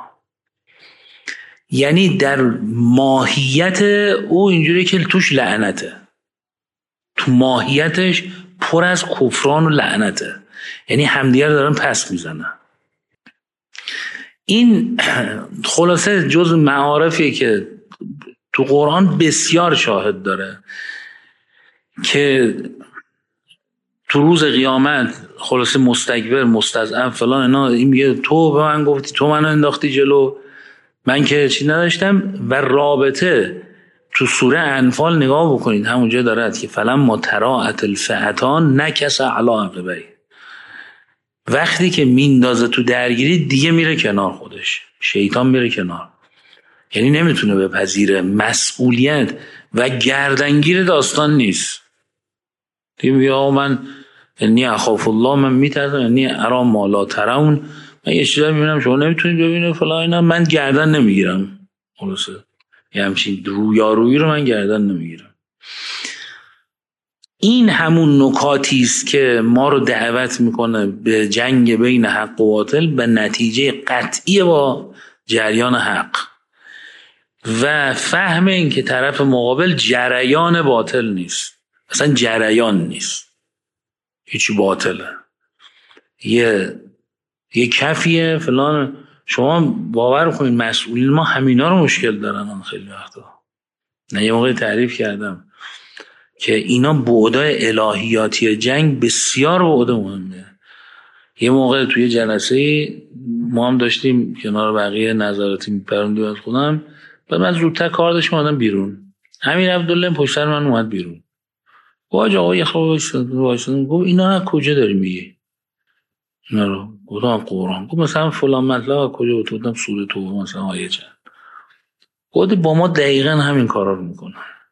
یعنی در ماهیت او اینجوری که توش لعنته، تو ماهیتش پر از کفران و لعنته، یعنی همدیگر دارن پس میزنن. این خلاصه جز معارفی که تو قرآن بسیار شاهد داره که تو روز قیامت خلاصه مستکبر مستضعف فلان اینا، این میگه تو به من گفتی، تو منو انداختی جلو، من که چی نداشتم. و رابطه تو سوره انفال نگاه بکنید، همونجا دارد که فلما تراءت الفئتان نکس علی عقبیه، وقتی که میندازه تو درگیری دیگه میره کنار، خودش شیطان میره کنار، یعنی نمیتونه بپذیره مسئولیت و گردنگیر داستان نیست. دیگه میگه آقا من انی اخاف الله، من میترسم، انی ارا ما لا ترون، من یه چیزا میبینم شما نمیتونید ببینید فلان اینا، من گردن نمیگیرم. خلاصه یه همچین رویارویی رو من گردن نمیگیرم. این همون نکاتی است که ما رو دعوت میکنه به جنگ بین حق و باطل به نتیجه قطعی با جریان حق. و فهم این که طرف مقابل جریان باطل نیست، اصلا جریان نیست، هیچی باطله، یه یه کفیه فلان. شما باور کنید مسئولین ما همینا رو مشکل دارن خیلی وقتا. نه یه موقع تعریف کردم که اینا بعدای الهیاتی جنگ بسیار بعد مهمه. یه موقع توی جلسه ما هم داشتیم کنار بقیه نظراتی میپروندیم از خودم، بعد من زودتر کار داشتم اومدم بیرون، امیر عبدالله پشت سر من اومد بیرون، گفت آقا یه خواب وایسادم، گفت اینا از کجا داری میگی اینا رو؟ گفتم قرآن. گفت مثلا فلان مطلب از کجا؟ گفتم سوره توبه مثلا آیه چند. گفت با ما دقیقاً همین کارا رو میکنن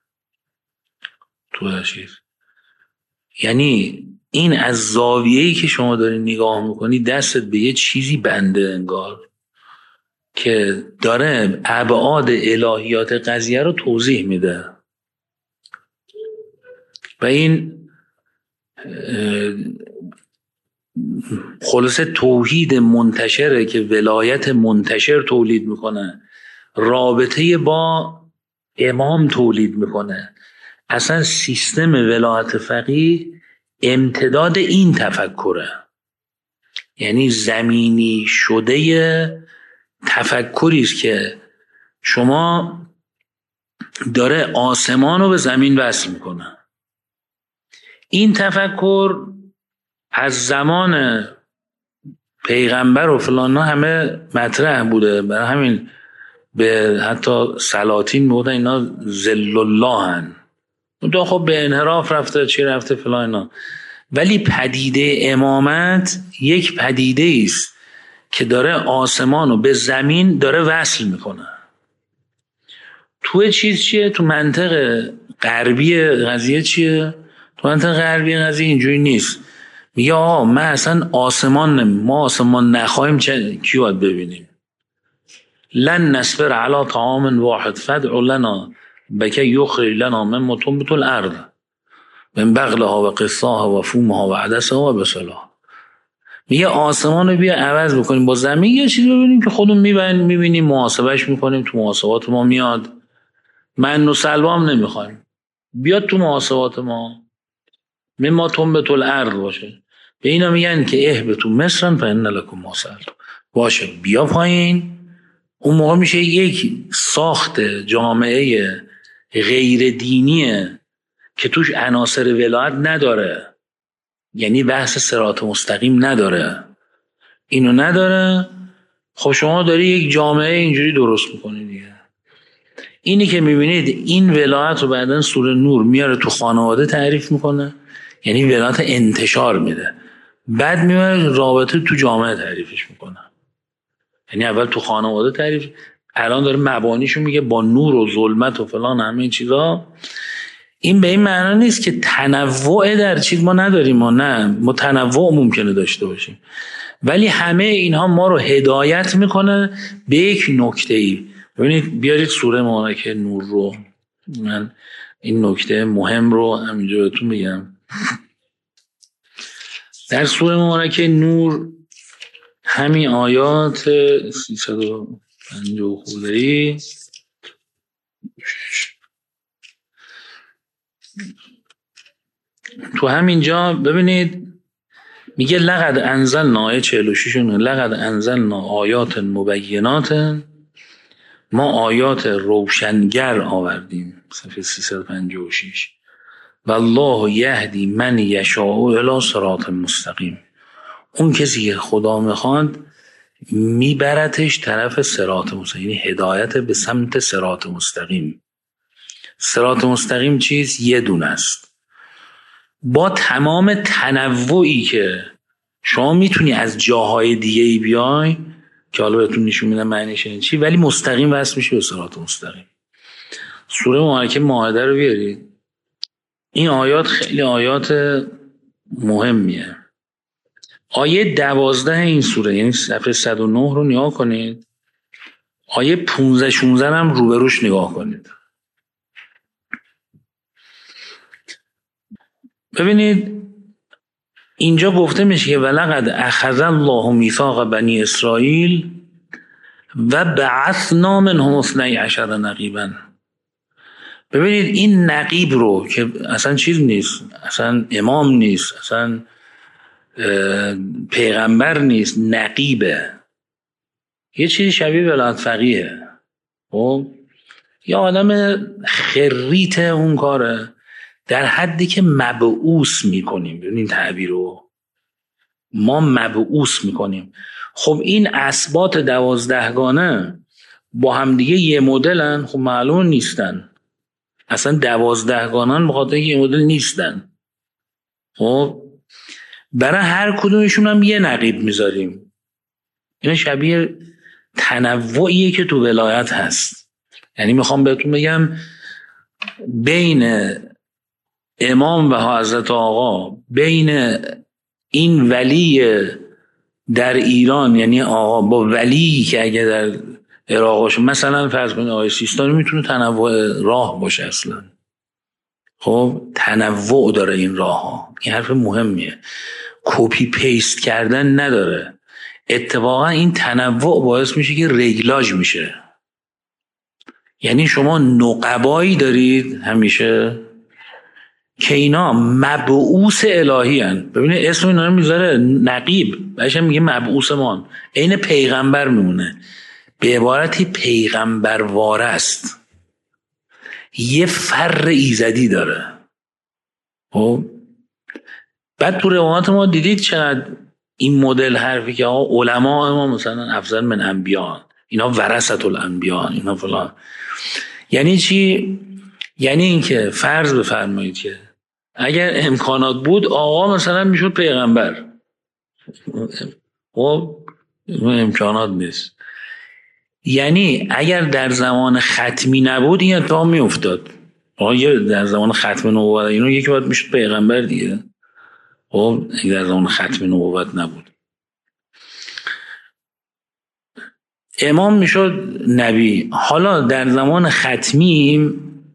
تو چیز. یعنی این از زاویه‌ای که شما داری نگاه میکنی دستت به یه چیزی بنده انگار که داره ابعاد الهیات قضیه رو توضیح میده. و این خلاصه توحید منتشره که ولایت منتشر تولید میکنه، رابطه با امام تولید میکنه. اصلا سیستم ولایت فقیه امتداد این تفکره، یعنی زمینی شده تفکری است که شما داره آسمان رو به زمین وصل میکنه. این تفکر از زمان پیغمبر و فلان همه مطرح بوده، برای همین به حتی سلاطین میگفتن اینا ذل الله هن، اون خب به انحراف رفته چی رفته فلان اینا. ولی پدیده امامت یک پدیده است که داره آسمان رو به زمین داره وصل میکنه. تو چیز چیه؟ تو منطق غربی قضیه چیه؟ تو منطق غربی قضیه اینجوری نیست. میگه آقا من اصلا آسمان نمی ما آسمان نخواهیم چه کی باید ببینیم؟ لن نصبر علی طعام واحد فادع لنا بک یخرج لنا مما تنبت الارض من بقلها و قثاها و فومها و عدسها و بصلها. میگه آسمان رو بیا عوض بکنیم با زمین، یه چیزی ببینیم که خودمون میبینیم میبینیم محاسبهش میکنیم، تو محاسبات ما میاد. من و سلوا هم نمیخوایم بیاد تو محاسبات ما، مما تنبت الارض باشه. به اینا میگن که اهبطوا مصر فان لکم ما سألتم، باشه بیا پایین. اون موقع میشه یک ساخت جامعه غیر دینیه که توش عناصر ولایت نداره، یعنی بحث صراط مستقیم نداره، اینو نداره. خب شما داری یک جامعه اینجوری درست میکنی دیگه. اینی که میبینید این ولایت رو بعدن سوره نور میاره تو خانواده تعریف میکنه، یعنی ولایت انتشار میده، بعد میاره رابطه تو جامعه تعریفش میکنه. یعنی اول تو خانواده تعریف، الان داره مبانیشو میگه با نور و ظلمت و فلان همه این چیزا. این به این معنی نیست که تنوع در چیز ما نداریم، ما نه، ما تنوع ممکنه داشته باشیم، ولی همه اینها ما رو هدایت میکنه به یک نکته‌ای. ببینید بیارید سوره مبارکه نور رو، من این نکته مهم رو همینجا بهتون میگم. در سوره مبارکه نور همین آیات سیصد و پنجاه خوده‌ای تو همینجا ببینید میگه لقد انزلنا، آیه چهل و شش، لقد انزلنا آیات مبینات، ما آیات روشنگر آوردیم، صفحه سیصد و پنجاه و شش. والله یهدی من یشاء الی صراط مستقیم، اون کسی که خدا میخواد میبرتش طرف صراط مستقیم، یعنی هدایت به سمت صراط مستقیم. صراط مستقیم چیز؟ یه دونه است با تمام تنوعی که شما میتونی از جاهای دیگه ای بیای که حالا بهتون نشون میدم معنیش این چی، ولی مستقیم وصل میشه به صراط مستقیم. سوره مبارکه مائده رو بیارید، این آیات خیلی آیات مهمیه. آیه دوازده این سوره، یعنی صفحه صد و نه رو نگاه کنید، آیه پانزده شانزده هم روبروش نگاه کنید. ببینید اینجا گفته میشه که ولقد اخذ الله میثاق بنی اسرائیل و بعثنا منهم اثنی عشر نقیبا. ببینید این نقیب رو که اصلا چیز نیست، اصلا امام نیست، اصلا پیغمبر نیست، نقیبه، یه چیزی شبیه ولایت فقیه. خب یه آدم خریت اون کاره، در حدی که مبعوث میکنیم. ببینید تعبیر رو، ما مبعوث میکنیم. خب این اسبات دوازدهگانه با هم دیگه یه مدلن؟ خب معلوم نیستن، اصلا دوازدهگانان بخاطر یه مدل نیستن. خب برای هر کدومشون هم یه نقیب میذاریم. این شبیه تنوعیه که تو ولایت هست. یعنی میخوام بهتون بگم بین امام و حضرت آقا، بین این ولی در ایران یعنی آقا با ولی که اگه در عراق باشه، مثلا فرض کنید آقای سیستانی، میتونه تنوع راه باشه اصلا. خب تنوع داره این راه ها، این حرف مهمیه، کپی پیست کردن نداره. اتفاقا این تنوع باعث میشه که رگلاژ میشه. یعنی شما نقبایی دارید همیشه که اینا مبعوث الهی هن. ببینید اسم اینا رو میذاره نقیب، بهش میگه مبعوث مان، عین پیغمبر میمونه، به عبارتی پیغمبر واره است، یه فر ایزدی داره. خب بعد تو روایات ما دیدید چقدر این مدل حرفی که آقا علما ما مثلا افضل من انبیا، اینا ورثت الانبیا، اینا فلان. یعنی چی؟ یعنی اینکه فرض بفرمایید که اگر امکانات بود آقا مثلا میشد پیغمبر. خب امکانات نیست. یعنی اگر در زمان ختمی نبود این اتفاق می افتاد. آقا در زمان ختم نبوت اینو یکی باید میشد پیغمبر دیگه. خب اگر در زمان ختم نبوت نبود امام میشد نبی. حالا در زمان ختمی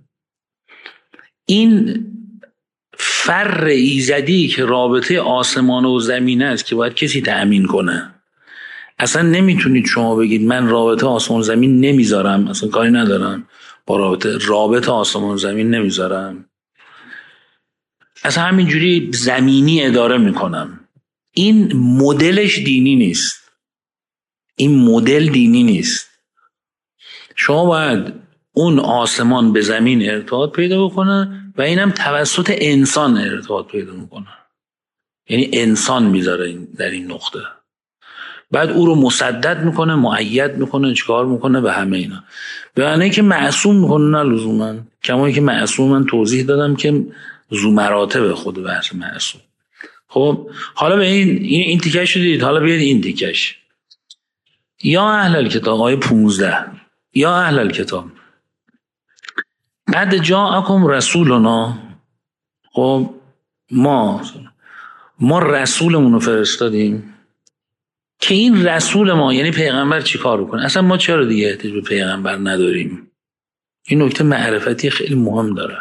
این فر ایزدی که رابطه آسمان و زمین است که باید کسی تأمین کنه. اصلا نمیتونید شما بگید من رابطه آسمان و زمین نمیذارم، اصلا کاری ندارم با رابطه رابطه آسمان و زمین نمیذارم، اصلا همینجوری زمینی اداره میکنم. این مدلش دینی نیست، این مدل دینی نیست. شما باید اون آسمان به زمین ارتباط پیدا بکنه و اینم توسط انسان ارتباط پیدا میکنه. یعنی انسان میذاره در این نقطه، بعد او رو مسدد میکنه، مؤید میکنه، چیکار میکنه به همه اینا. به معنی که معصوم میکنه نه لزوما، کمایی که معصوم من توضیح دادم که ذو مراتب خود بحث معصوم. خب حالا به این این, این تیکش رو دیدید، حالا بیاید این تیکش. یا اهل الکتاب، آیه پونزده، یا اهل الکتاب قد جاءکم رسولنا. خب ما ما رسولمون رو فرستادیم که این رسول ما یعنی پیغمبر چی کار کنه. اصلا ما چرا دیگه احتیاج به پیغمبر نداریم؟ این نکته معرفتی خیلی مهم داره،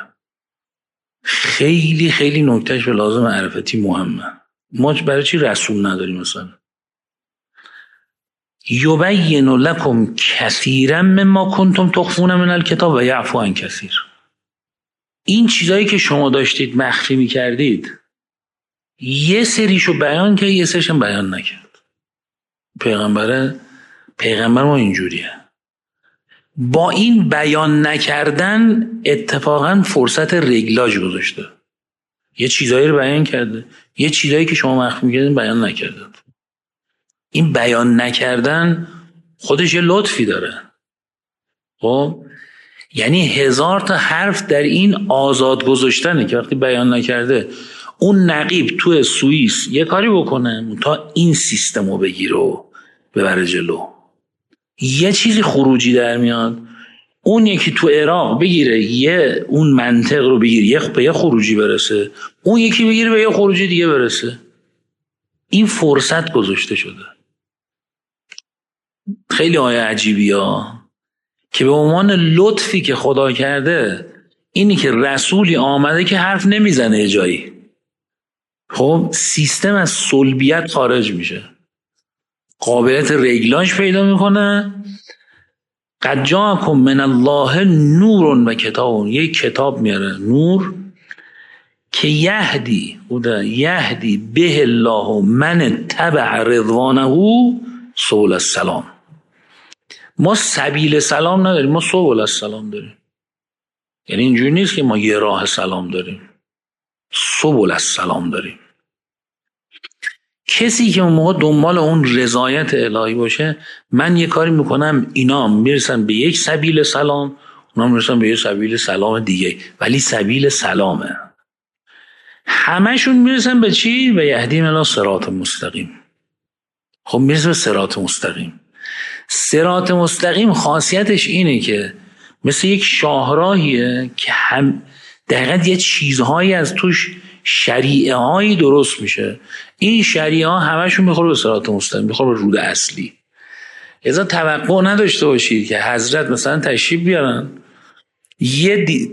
خیلی خیلی نکتهش به لازم معرفتی مهمه. ما برای چی رسول نداریم؟ مثلا یبین لکم کثیرا مما کنتم تخفون من الکتاب و یعفو عن کثیر. این چیزایی که شما داشتید مخفی می‌کردید یه سریشو بیان کرد، یه سریشو بیان نکرد. پیغمبر پیغمبر ما اینجوریه. با این بیان نکردن اتفاقا فرصت رگلاژ گذاشته. یه چیزایی رو بیان کرده، یه چیزایی که شما مخفی می‌کردید بیان نکرده. این بیان نکردن خودش یه لطفی داره. خب یعنی هزار تا حرف در این آزاد گذاشتنه که وقتی بیان نکرده اون نقیب تو سوئیس یه کاری بکنه تا این سیستم رو بگیره و ببره جلو، یه چیزی خروجی در میاد. اون یکی تو عراق بگیره یه اون منطق رو بگیره یه به یه خروجی برسه، اون یکی بگیره به یه خروجی دیگه برسه. این فرصت گذاشته شده. خیلی آیه عجیبی ها که به عنوان لطفی که خدا کرده اینی که رسولی آمده که حرف نمیزنه جایی. خب سیستم از صلبیت خارج میشه. قابلیت رگلاژ پیدا میکنه. قد جاءکم من الله نور و کتاب، یک کتاب میاره نور که یهدی بوده یهدی به الله من تبع رضوانه سبل السلام. ما سبیل سلام نداریم، ما سبل السلام داریم. یعنی اینجوری نیست که ما یه راه سلام داریم، سبل السلام داریم. کسی که اون موقع دنبال اون رضایت الهی باشه، من یه کاری میکنم اینا میرسن به یک سبیل سلام، اونا میرسن به یک سبیل سلام دیگه، ولی سبیل سلامه. همشون میرسن به چی؟ به یهدیم الی صراط مستقیم. خب میرسه به صراط مستقیم. صراط مستقیم خاصیتش اینه که مثل یک شاهراهیه که هم دقیقاً یه چیزهایی از توش شریعه هایی درست میشه. این شریعه ها همشون میخوره به صراط مستقیم، میخوره به رود اصلی. ازا توقع نداشته باشید که حضرت مثلا تشریف بیارن یه دی...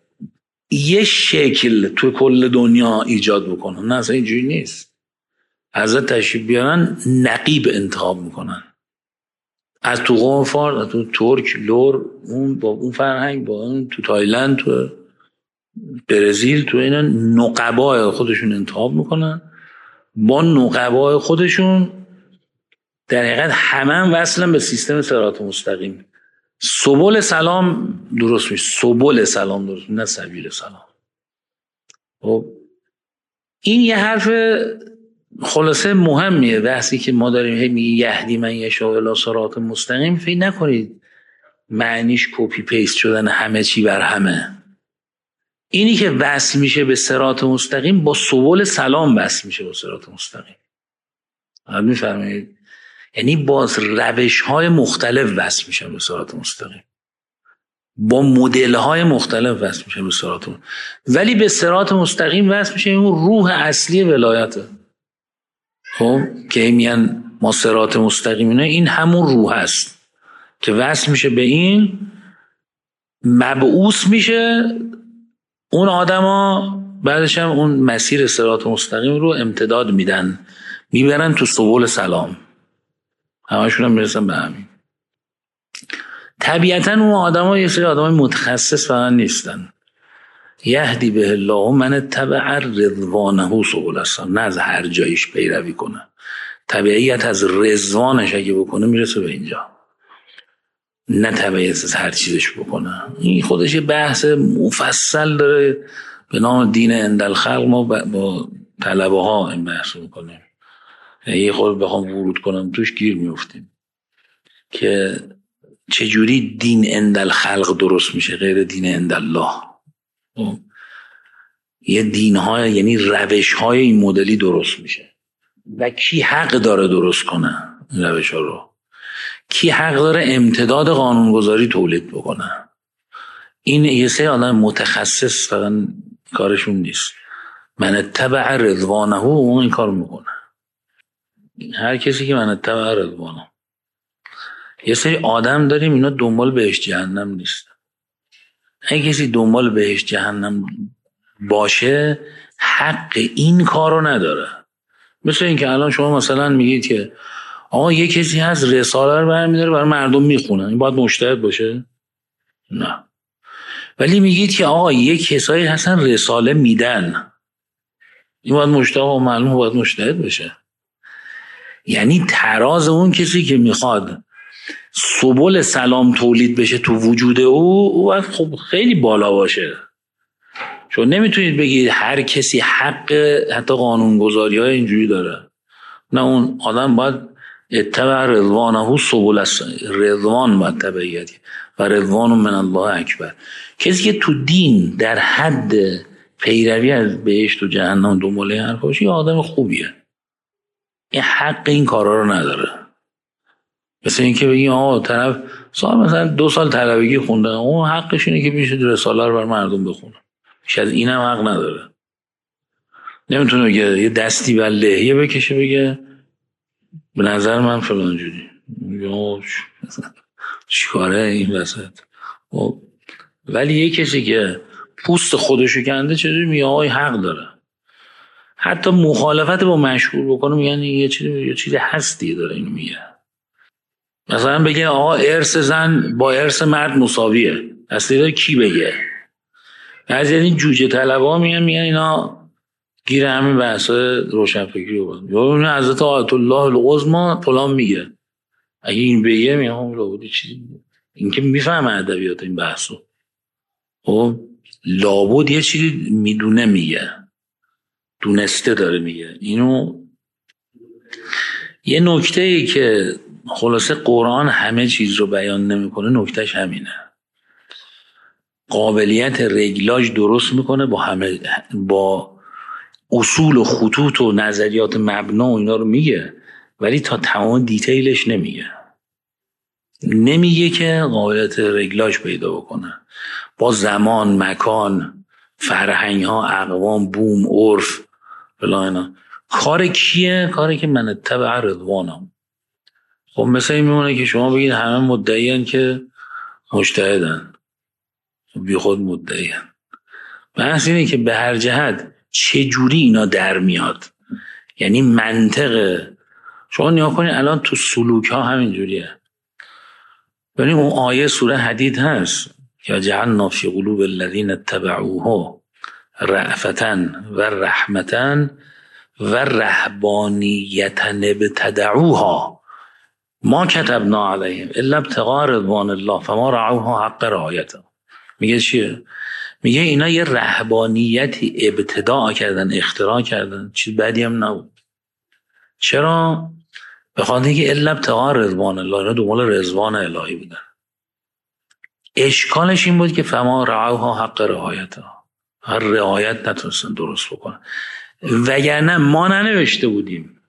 یه شکل تو کل دنیا ایجاد بکنن. نه اصلا اینجوری نیست. حضرت تشریف بیارن نقیب انتخاب میکنن از تو قوم فارس، از تو ترک، لور، اون با اون فرهنگ، با اون تو تایلند، تو برزیل، تو اینا نقبای خودشون انتخاب میکنن. با نقبای خودشون در حقیقت همه هم وصلن به سیستم صراط مستقیم. سبل سلام درست میشه، سبل سلام درست میشه، نه سبیل سلام. خب این یه حرف خلاصه مهمیه. بحثی که ما داریم هی میگه یهدی من یشاء الی صراط مستقیم، فکر نکنید معنیش کپی پیست شدن همه چی بر همه. اینی که وصل میشه به صراط مستقیم با سبل سلام وصل میشه به صراط مستقیم. حالا میفرمایید؟ یعنی با روش های مختلف وصل میشه به صراط مستقیم، با مدل های مختلف وصل میشه به صراط مستقیم، ولی به صراط مستقیم وصل میشه اون روح اصلی ولایته. خب که میگن ما صراط مستقیمونه، این همون روح است که وصل میشه به این، مبعوث میشه اون آدما، بعدش هم اون مسیر صراط مستقیم رو امتداد میدن، میبرن تو سبل سلام، همشون هم میرسن به همین. طبیعتا اون آدما یه سری آدمای متخصص فقط نیستن. یهدی به الله من تبع رضوانه سبل السلام، نه از هر جایش پیروی کنه، تبعیت از رضوانش اگه بکنه میرسه به اینجا، نه تبعیت از هر چیزش بکنه. این خودش یه بحث مفصل داره به نام دین عند الخلق. ما با طلبه ها این بحث میکنیم، یه خورده بخوام ورود کنم توش گیر میفتیم که چجوری دین عند الخلق درست میشه غیر دین عند الله. یه دین های یعنی روش های این مدلی درست میشه و کی حق داره درست کنه این روش ها رو، کی حق داره امتداد قانونگذاری تولید بکنه. این یه سری آدم متخصص فقط کارشون نیست. من اتبع رضوانه اون این کار میکنه. هر کسی که من اتبع رضوانه، یه سری آدم داریم اینا دنبال بهشت جهنم نیستن. اگه کسی دنبال بهشت جهنم باشه حق این کارو نداره. مثل این که الان شما مثلا میگید که آقا یه کسی هست رساله رو برمی‌داره برای مردم میخونه، این باید مجتهد باشه؟ نه. ولی میگید که آقا یه کسایی هستن رساله میدن، این باید مجتهد و معلوم باید مجتهد بشه. یعنی تراز اون کسی که میخواد سبل سلام تولید بشه تو وجود او، او باید خب خیلی بالا باشه. چون نمیتونید بگید هر کسی حق حتی قانونگذاری های اینجوری داره. نه، اون آدم باید اتبع رضوانه سبل رضوان باید تبعیت و رضوان من الله اکبر. کسی که تو دین در حد پیروی از بهشت و جهنم دنبال حرفاش یه آدم خوبیه، این حق این کارا رو نداره. مثل این که بگی آقا طرف سال مثلا دو سال طلبگی خونده، اون حقش اینه که بیشه رساله رو بر مردم بخونه، شاید اینم حق نداره. نمیتونه بگه یه دستی بر لحیه بکشه بگه به نظر من فلان جوری، یا چیکاره این وسط. ولی یه کسی که پوست خودشو کنده چجوری میگه آقای حق داره؟ حتی مخالفت با مشهور بکنه میگن یه چیزی یه چیزی هستی داره اینو میگه. مثلا بگه آقا ارث زن با ارث مرد مساویه، اصلا داره کی بگه؟ از این جوجه طلبا میگن میگن اینا گیر همین بحث روشنفکری رو یا اون حضرت آیت الله العظما فلان میگه. اگه این بگه میگم لابد چیزی این که میفهمه ادبیات این بحثو، خب لابد یه چیزی میدونه میگه، دونسته داره میگه. اینو یه نکته ای که خلاصه قرآن همه چیز رو بیان نمیکنه، نکتهش همینه. قابلیت رگلاژ درست میکنه با همه، با اصول و خطوط و نظریات مبنا و اینا رو میگه، ولی تا تمام دیتیلش نمیگه. نمیگه که قابلیت رگلاژ پیدا بکنه با زمان، مکان، فرهنگ ها، اقوام، بوم، عرف فلان اینا. کار کیه؟ کاری که من اتبع رضوانم. خب مثلا این میمونه که شما بگید همه مدعیان که مجتهدن، بی خود مدعیان. بحث اینه که به هر جهت چه جوری اینا در میاد، یعنی منطق. شما نیا کنید الان تو سلوک ها همین جوریه. ببینید اون آیه سوره حدید هست یا جعلنا فی قلوب الذین اتبعوه رأفة و رحمة و رهبانیة ابتدعوها ما کتبنا علیهم الا ابتغاء رضوان الله فما رعوها حق رعایته. میگه چیه؟ میگه اینا یه رهبانیتی ابتداع کردن، اختراع کردن، چیز بدی هم نبود. چرا؟ به خاطر اینکه الا ابتغاء رضوان الله، اینا دنبال رضوان الهی بودن. اشکالش این بود که فما رعوها حق رعایته، هر رعایت نتونستن درست بکنن. وگرنه ما ننوشته بودیم،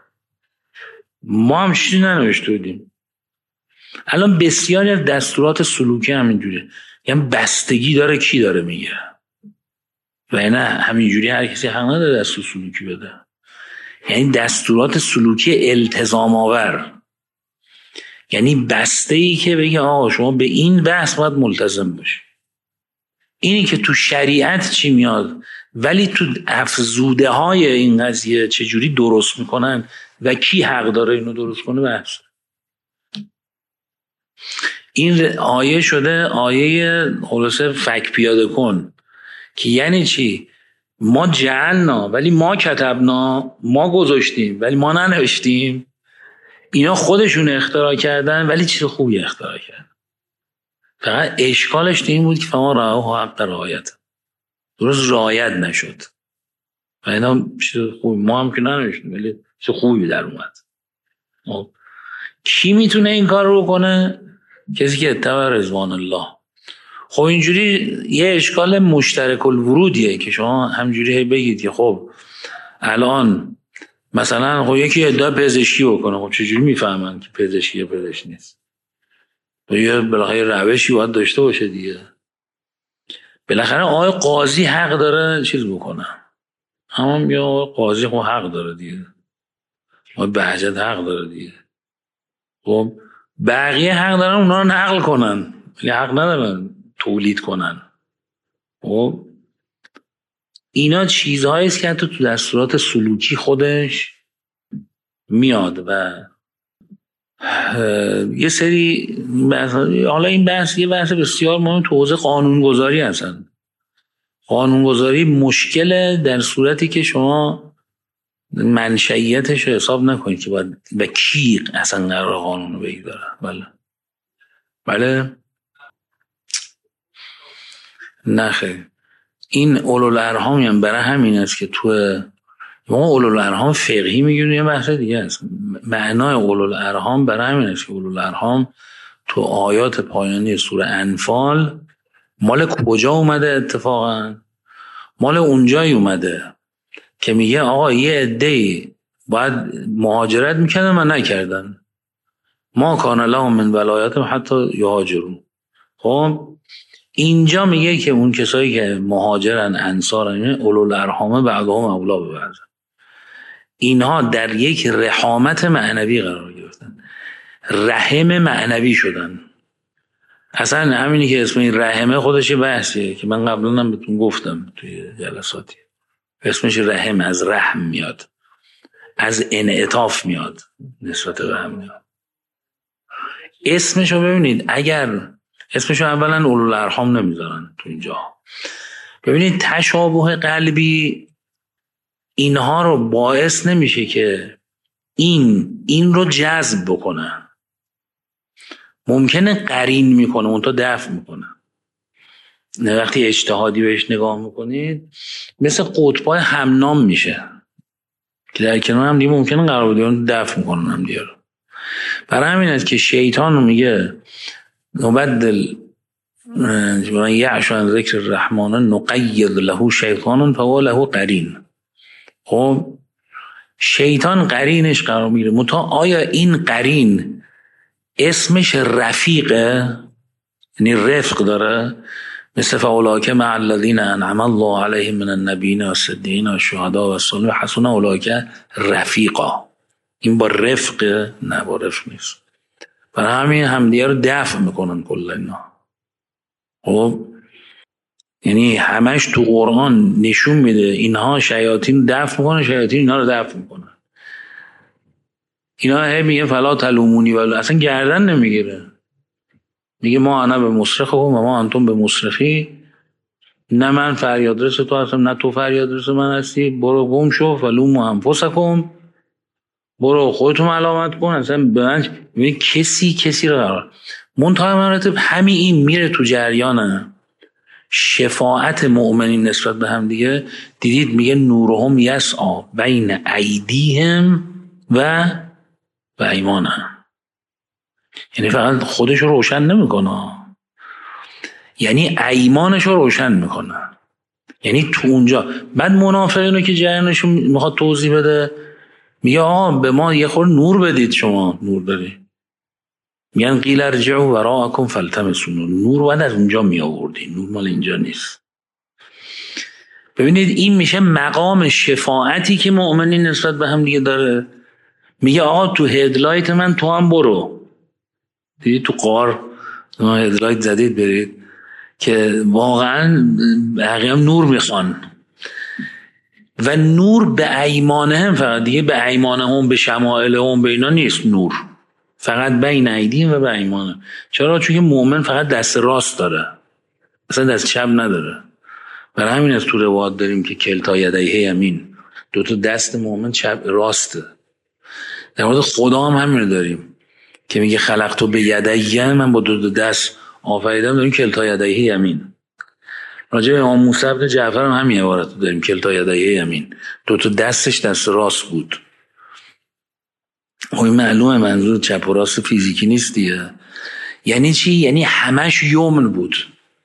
ما هم چیزی ننوشته بودیم. الان بسیاری از دستورات سلوکی همینجوره، یعنی بستگی داره کی داره میگه، و نه همینجوری هر کسی حق نداره دستور سلوکی بده. یعنی دستورات سلوکی التزام آور، یعنی بسته ای که بگه آقا شما به این بحث باید ملتزم باشی. اینی که تو شریعت چی میاد ولی تو افزوده های این قضیه چجوری درست میکنن و کی حق داره اینو درست کنه بحث. این آیه شده آیه خلاصه فک پیاده کن که یعنی چی؟ ما جعلنا ولی ما کتبنا، ما گذاشتیم ولی ما ننوشتیم. اینا خودشون اختراع کردن ولی چیز خوبی اختراع کردن. فقط اشکالش این بود که فما رعوها حق رعایت، درست رعایت نشد. و اینا چیز خوبی ما هم که ننوشتیم ولی چیز خوبی در اومد. کی میتونه این کار رو کنه؟ کسی که اتبع رضوان الله. خب اینجوری یه اشکال مشترک الورودیه که شما همجوری بگید که خب الان مثلا خب یکی ادعا پزشکی بکنه، خب چجوری میفهمن که پزشکی یا پزشک نیست؟ یه بالاخره روشی باید داشته باشه دیگه. بالاخره آقای قاضی حق داره چیز بکنه، اما میگه آقای قاضی خب حق داره دیگه، آقای بهجت حق داره دیگه. خب بقیه حق دارن اونا رو نقل کنن ولی حق ندارن تولید کنن. خب اینا چیزهایی است که حتی تو دستورات سلوکی خودش میاد و یه سری حالا این بحث یه بحث بسیار مهم تو حوزه قانونگذاری هستن. قانونگذاری مشکله در صورتی که شما منشئیتش رو حساب نکنید که باید و کی اصلا قرار قانون رو بگذاره. بله بله نخیر. این اولوالارحام هم برای همین است که تو ما اولوالارحام فقهی میگیم یه بحث دیگه است. معنای اولوالارحام برای همین است که اولوالارحام تو آیات پایانی سوره انفال مال کجا اومده؟ اتفاقا مال اونجایی اومده که میگه آقا یه عده‌ای باید مهاجرت میکردن من نکردن، ما کان لهم من ولایتهم حتی یهاجرون. خب اینجا میگه که اون کسایی که مهاجرن انصارن اولوالارحام بعضهم اولی ببعض، اینها در یک رحامت معنوی قرار گرفتن، رحم معنوی شدن. اصلا همینی که اسم این رحمه خودش بحثیه که من قبلا هم بهتون گفتم توی جلساتی. اسمش رحم، از رحم میاد، از انعطاف میاد نسبت به هم میاد. اسمشو ببینید، اگر اسمشو اولا اولوالارحام نمیذارن تو اینجا، ببینید تشابه قلبی اینها رو باعث نمیشه که این این رو جذب بکنه. ممکنه قرین میکنه اون تا دفع میکنه. نه وقتی اجتهادی بهش نگاه میکنید مثل قطبای همنام میشه که در کنار هم دیگه ممکنه قرار بدون دفع میکنن هم دیگه رو. برای همین است که شیطان رو میگه نبدل من یعش عن ذکر الرحمن نقید له شیطان فهو له قرین. خب شیطان قرینش قرار میگیره، متا آیا این قرین اسمش رفیقه، یعنی رفق داره، مثل فاولاک مع الذین انعم الله علیهم من النبیین و الصدیقین و الشهداء و الصالحین حسن اولئک رفیقا. این با رفق؟ نه با رفق نیست. برای همین همدیگه رو دفع میکنن کلا اینا. خب یعنی همش تو قرآن نشون میده اینها شیاطین دفع میکنن، شیاطین اینا رو دفع میکنن. اینا هی میگه فلا تلومونی، ولی اصلا گردن نمیگیره، میگه ما انا به مصرخ و ما انتم به مصرخی، نه من فریاد رس تو هستم نه تو فریاد رس من هستی، برو گم شو فلومو انفسکم، برو خودتو ملامت کن. اصلا به من میگه کسی کسی رو قرار منتهای مراتب همین این میره تو جریانه شفاعت مؤمنین نسبت به هم دیگه. دیدید میگه نورهم یسعی بین ایدیهم و و ایمانهم، یعنی فقط خودش رو روشن نمیکنه، یعنی ایمانش رو روشن میکنه. یعنی تو اونجا بعد منافقینو که جریانشون میخواد توضیح بده میگه آه به ما یه خور نور بدید، شما نور دارید. میگن قیل ارجعوا وراءکم فالتمسوا نور، نور باید از اونجا می آوردین، نور مال اینجا نیست. ببینید این میشه مقام شفاعتی که مؤمنین نسبت به هم دیگه داره. میگه آقا تو هدلایت من تو هم برو. دیدید تو قار هدلایت زدید برید که واقعا بقیه هم نور میخوان و نور به ایمانهم، فقط دیگه به ایمانهم به شمائلهم به اینا نیست نور، فقط بین ایدیهم و به ایمانهم. چرا؟ چون که مؤمن فقط دست راست داره، اصلا دست چپ نداره. برای همین از تو روایات داریم که کلتا یدیه یمین، دو تا دست مؤمن چپ راسته. در مورد خدا هم همین داریم که میگه خلقتو به یدیه، من با دو تا دست آفریدم، داریم کلتا یدیه یمین. راجع به امام موسی بن جعفر هم همین عبارت داریم کلتا یدیه یمین، دو تا دستش دست راست بود. این معلومه منظور چپ و راست فیزیکی نیست دیگه. یعنی چی؟ یعنی همش یمن بود.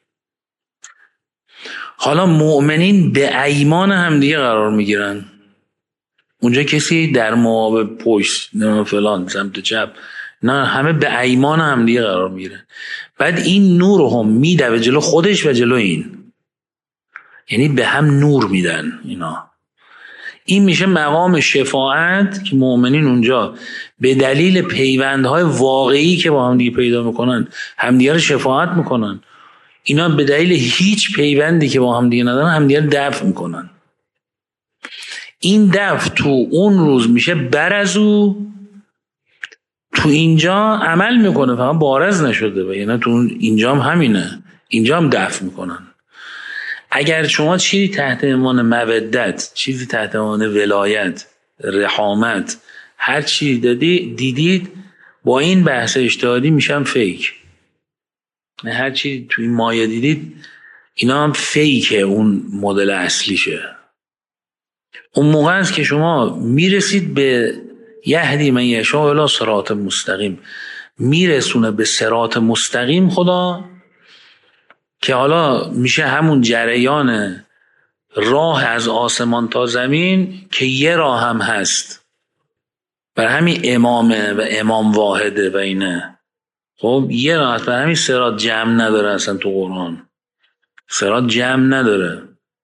حالا مؤمنین به ایمان هم دیگه قرار میگیرن، اونجا کسی در مقابل پشت نه فلان سمت چپ، نه همه به ایمان هم دیگه قرار میگیرن. بعد این نور هم میده به جلو خودش و جلو این، یعنی به هم نور میدن اینا. این میشه مقام شفاعت که مؤمنین اونجا به دلیل پیوندهای واقعی که با هم دیگه پیدا میکنن همدیگه رو شفاعت میکنن. اینا به دلیل هیچ پیوندی که با هم دیگه ندارن همدیگه رو دفع میکنن. این دفع تو اون روز میشه برزو، تو اینجا عمل میکنه فقط بارز نشده و یعنی تو اینجا هم همینه، اینجا هم دفع میکنن. اگر شما چیزی تحت عنوان مودت، چیزی تحت عنوان ولایت، رحامت، هر چیزی دادی دیدید با این بحث اجتهادی میشن فیک. هر چیزی توی این مایه دیدید اینا هم فیکه، اون مدل اصلیشه. اون موقع است که شما میرسید به یهدی من یشاء الی صراط مستقیم، میرسونه به صراط مستقیم خدا، که حالا میشه همون جریان راه از آسمان تا زمین که یه راه هم هست، برای همین امامه و امام واحده و اینه. خب یه راه، برای همین صراط جمع نداره، اصلا تو قرآن صراط جمع نداره،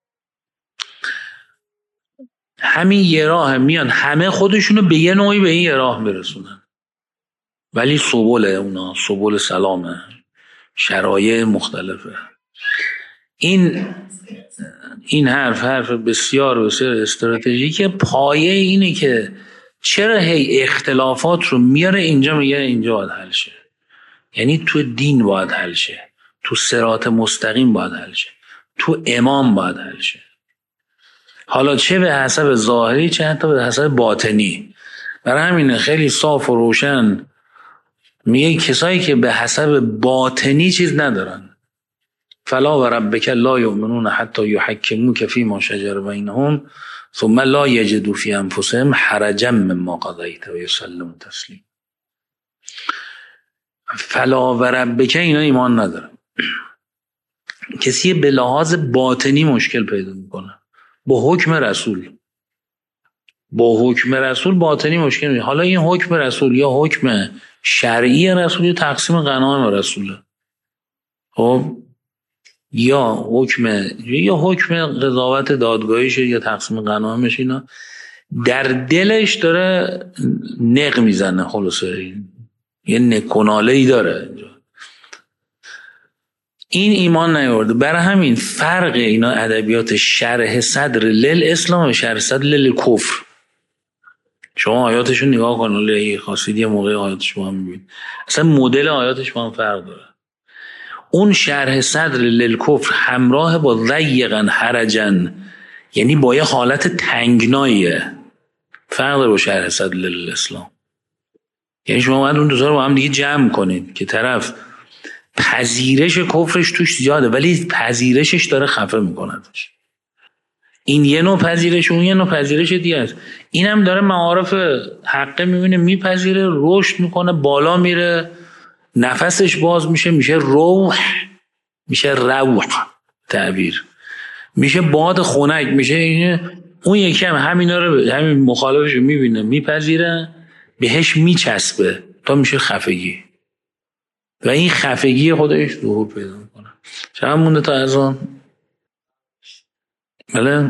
همین یه راه میان همه خودشونو به یه نوعی به این یه راه برسونن، ولی سبوله اونا سبول سلامه، شرایع مختلفه. این این حرف حرف بسیار بسیار استراتژیکه. پایه اینه که چرا هی اختلافات رو میاره اینجا، میگه اینجا باید حل شه. یعنی تو دین باید حل شه، تو صراط مستقیم باید حل شه، تو امام باید حل شه. حالا چه به حسب ظاهری چه حتی به حسب باطنی. برای همینه خیلی صاف و روشن میگه کسایی که به حسب باطنی چیز ندارن، فلا و ربک لا یؤمنون حتی یحکموک فیما شجر بینهم ثم لا یجدوا فی انفسهم حرجا مما قضیت و یسلموا تسلیما. فلا و ربک اینا ایمان ندارن. کسی به لحاظ باطنی مشکل پیدا میکنه با حکم رسول، با حکم رسول باطنی مشکل میکنه. حالا این حکم رسول یا حکم شرعی رسول یا تقسیم غنایم رسوله، خب یا حکم یا حکم قضاوت دادگاهیشه یا تقسیم غنایمش، اینا در دلش داره نق میزنه. خلاصه یه نکناله ای داره اینجا. این ایمان نیورده. برای همین فرق اینا ادبیات شرح صدر لل اسلام و شرح صدر لل کفر. شما آیاتشون نگاه کن، ولی خواستید یه موقع آیاتش با هم میبینید، اصلا مدل آیاتش با هم فرق داره. اون شرح صدر للکفر همراه با ضیقا حرجا، یعنی با یه حالت تنگناییه، فرق داره با شرح صدر للاسلام. یعنی شما باید اون دو تا رو با هم دیگه جمع کنید که طرف پذیرش کفرش توش زیاده ولی پذیرشش داره خفه میکنندش. این یه نوع پذیرش، اون یه نوع پذیرش دیگه است. این هم داره معارف حقه میبینه، میپذیره، رشد میکنه، بالا میره، نفسش باز میشه، میشه روح، میشه روح تعبیر، میشه باد خنک، میشه. اون یکی هم همینا رو، همین مخالفش رو میبینه، میپذیره، بهش میچسبه تا میشه خفگی و این خفگی خودش ظهور پیدا میکنه. چند مونده تا از آن؟ بله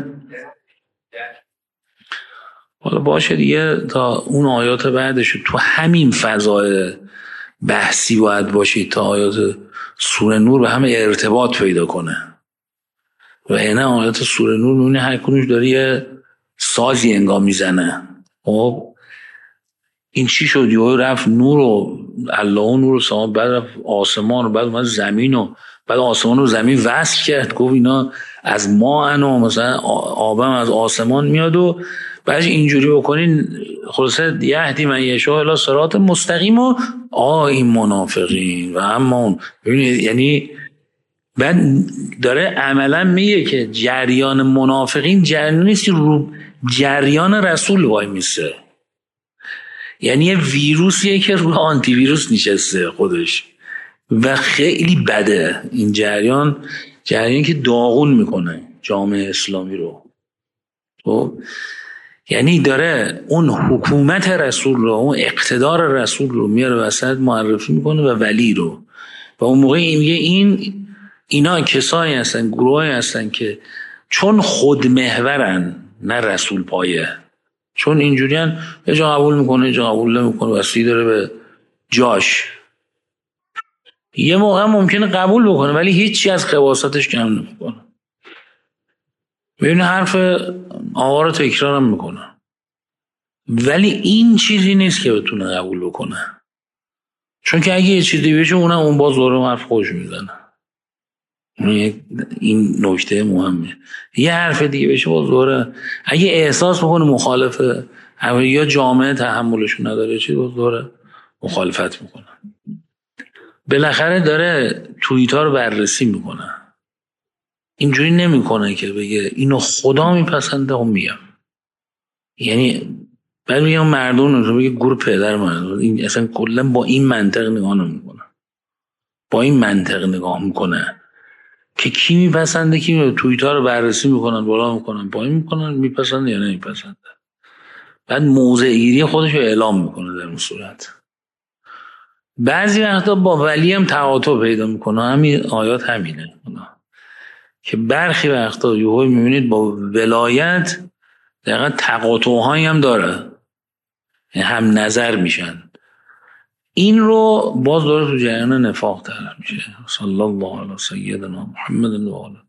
حالا باشه دیگه، تا اون آیات بعدش تو همین فضای بحثی باید باشید تا آیات سوره نور به همه ارتباط پیدا کنه. و اینه آیات سوره نور میبینی هر کنوش داره یه سازی انگاه میزنه. خب این چی شد؟ یه رفت نور و الله و نور و سما، بعد رفت آسمان و بعد اومد زمین و بعد آسمان و زمین وصل کرد، گفت اینا از ما انو مثلا آبم از آسمان میاد و بعدش اینجوری بکنین خلاصه یهدی من یشاء الی صراط مستقیم. و آ این منافقین و اما اون، ببینید یعنی بعد داره عملا میگه که جریان منافقین جریان نیست، رو جریان رسول وای میسه. یعنی یه ویروسیه که رو آنتی ویروس نشسته خودش و خیلی بده این جریان، جریانی که داغون میکنه جامعه اسلامی رو. خب یعنی داره اون حکومت رسول رو، اون اقتدار رسول رو میاره وسط، معرفی میکنه و ولی رو. و اون موقع میگه این اینا کسایی هستن، گروهایی هستن که چون خود محورن نه رسول پایه، چون اینجوریان یه جا قبول میکنه یه جا قبول نمیکنه، وسیع داره به جاش. یه موقع ممکنه قبول بکنه ولی هیچی از خواستش کم نمیکنه. ببین حرف آقا رو تکرارم میکنه ولی این چیزی نیست که بتونه قبول بکنه، چون که اگه یه چیزی بشه اونم اون باز دوره حرف خوش میزنه. این نکته مهمه. یه حرف دیگه بشه باز دوره اگه احساس بکنه مخالفه یا جامعه تحملشون نداره چی، باز دوره مخالفت میکنه. بالاخره داره توییتا رو بررسی میکنه، اینجوری نمیکنه که بگه اینو خدا میپسنده و میگم. یعنی بعد میگم مردم رو بگه گور پدر من، این اصلا کلا با این منطق نگاه نمیکنه، با این منطق نگاه میکنه که کی میپسنده کی میپسنده. توییتا رو بررسی میکنن، بالا میکنن، پایین میکنن، میپسنده یا نمیپسنده. بعد موضع گیری خودش رو اعلام میکنه در اون صورت. بعضی وقتا با ولی هم تعاطف پیدا میکنه. همین آیات همینه که برخی وقتا یهو میبینید با ولایت دقیقا تقاطع‌هایی هم داره، هم نظر میشن. این رو باز داره تو جریان نفاق طرف میشه. صلی الله علی سیدنا محمد و آله.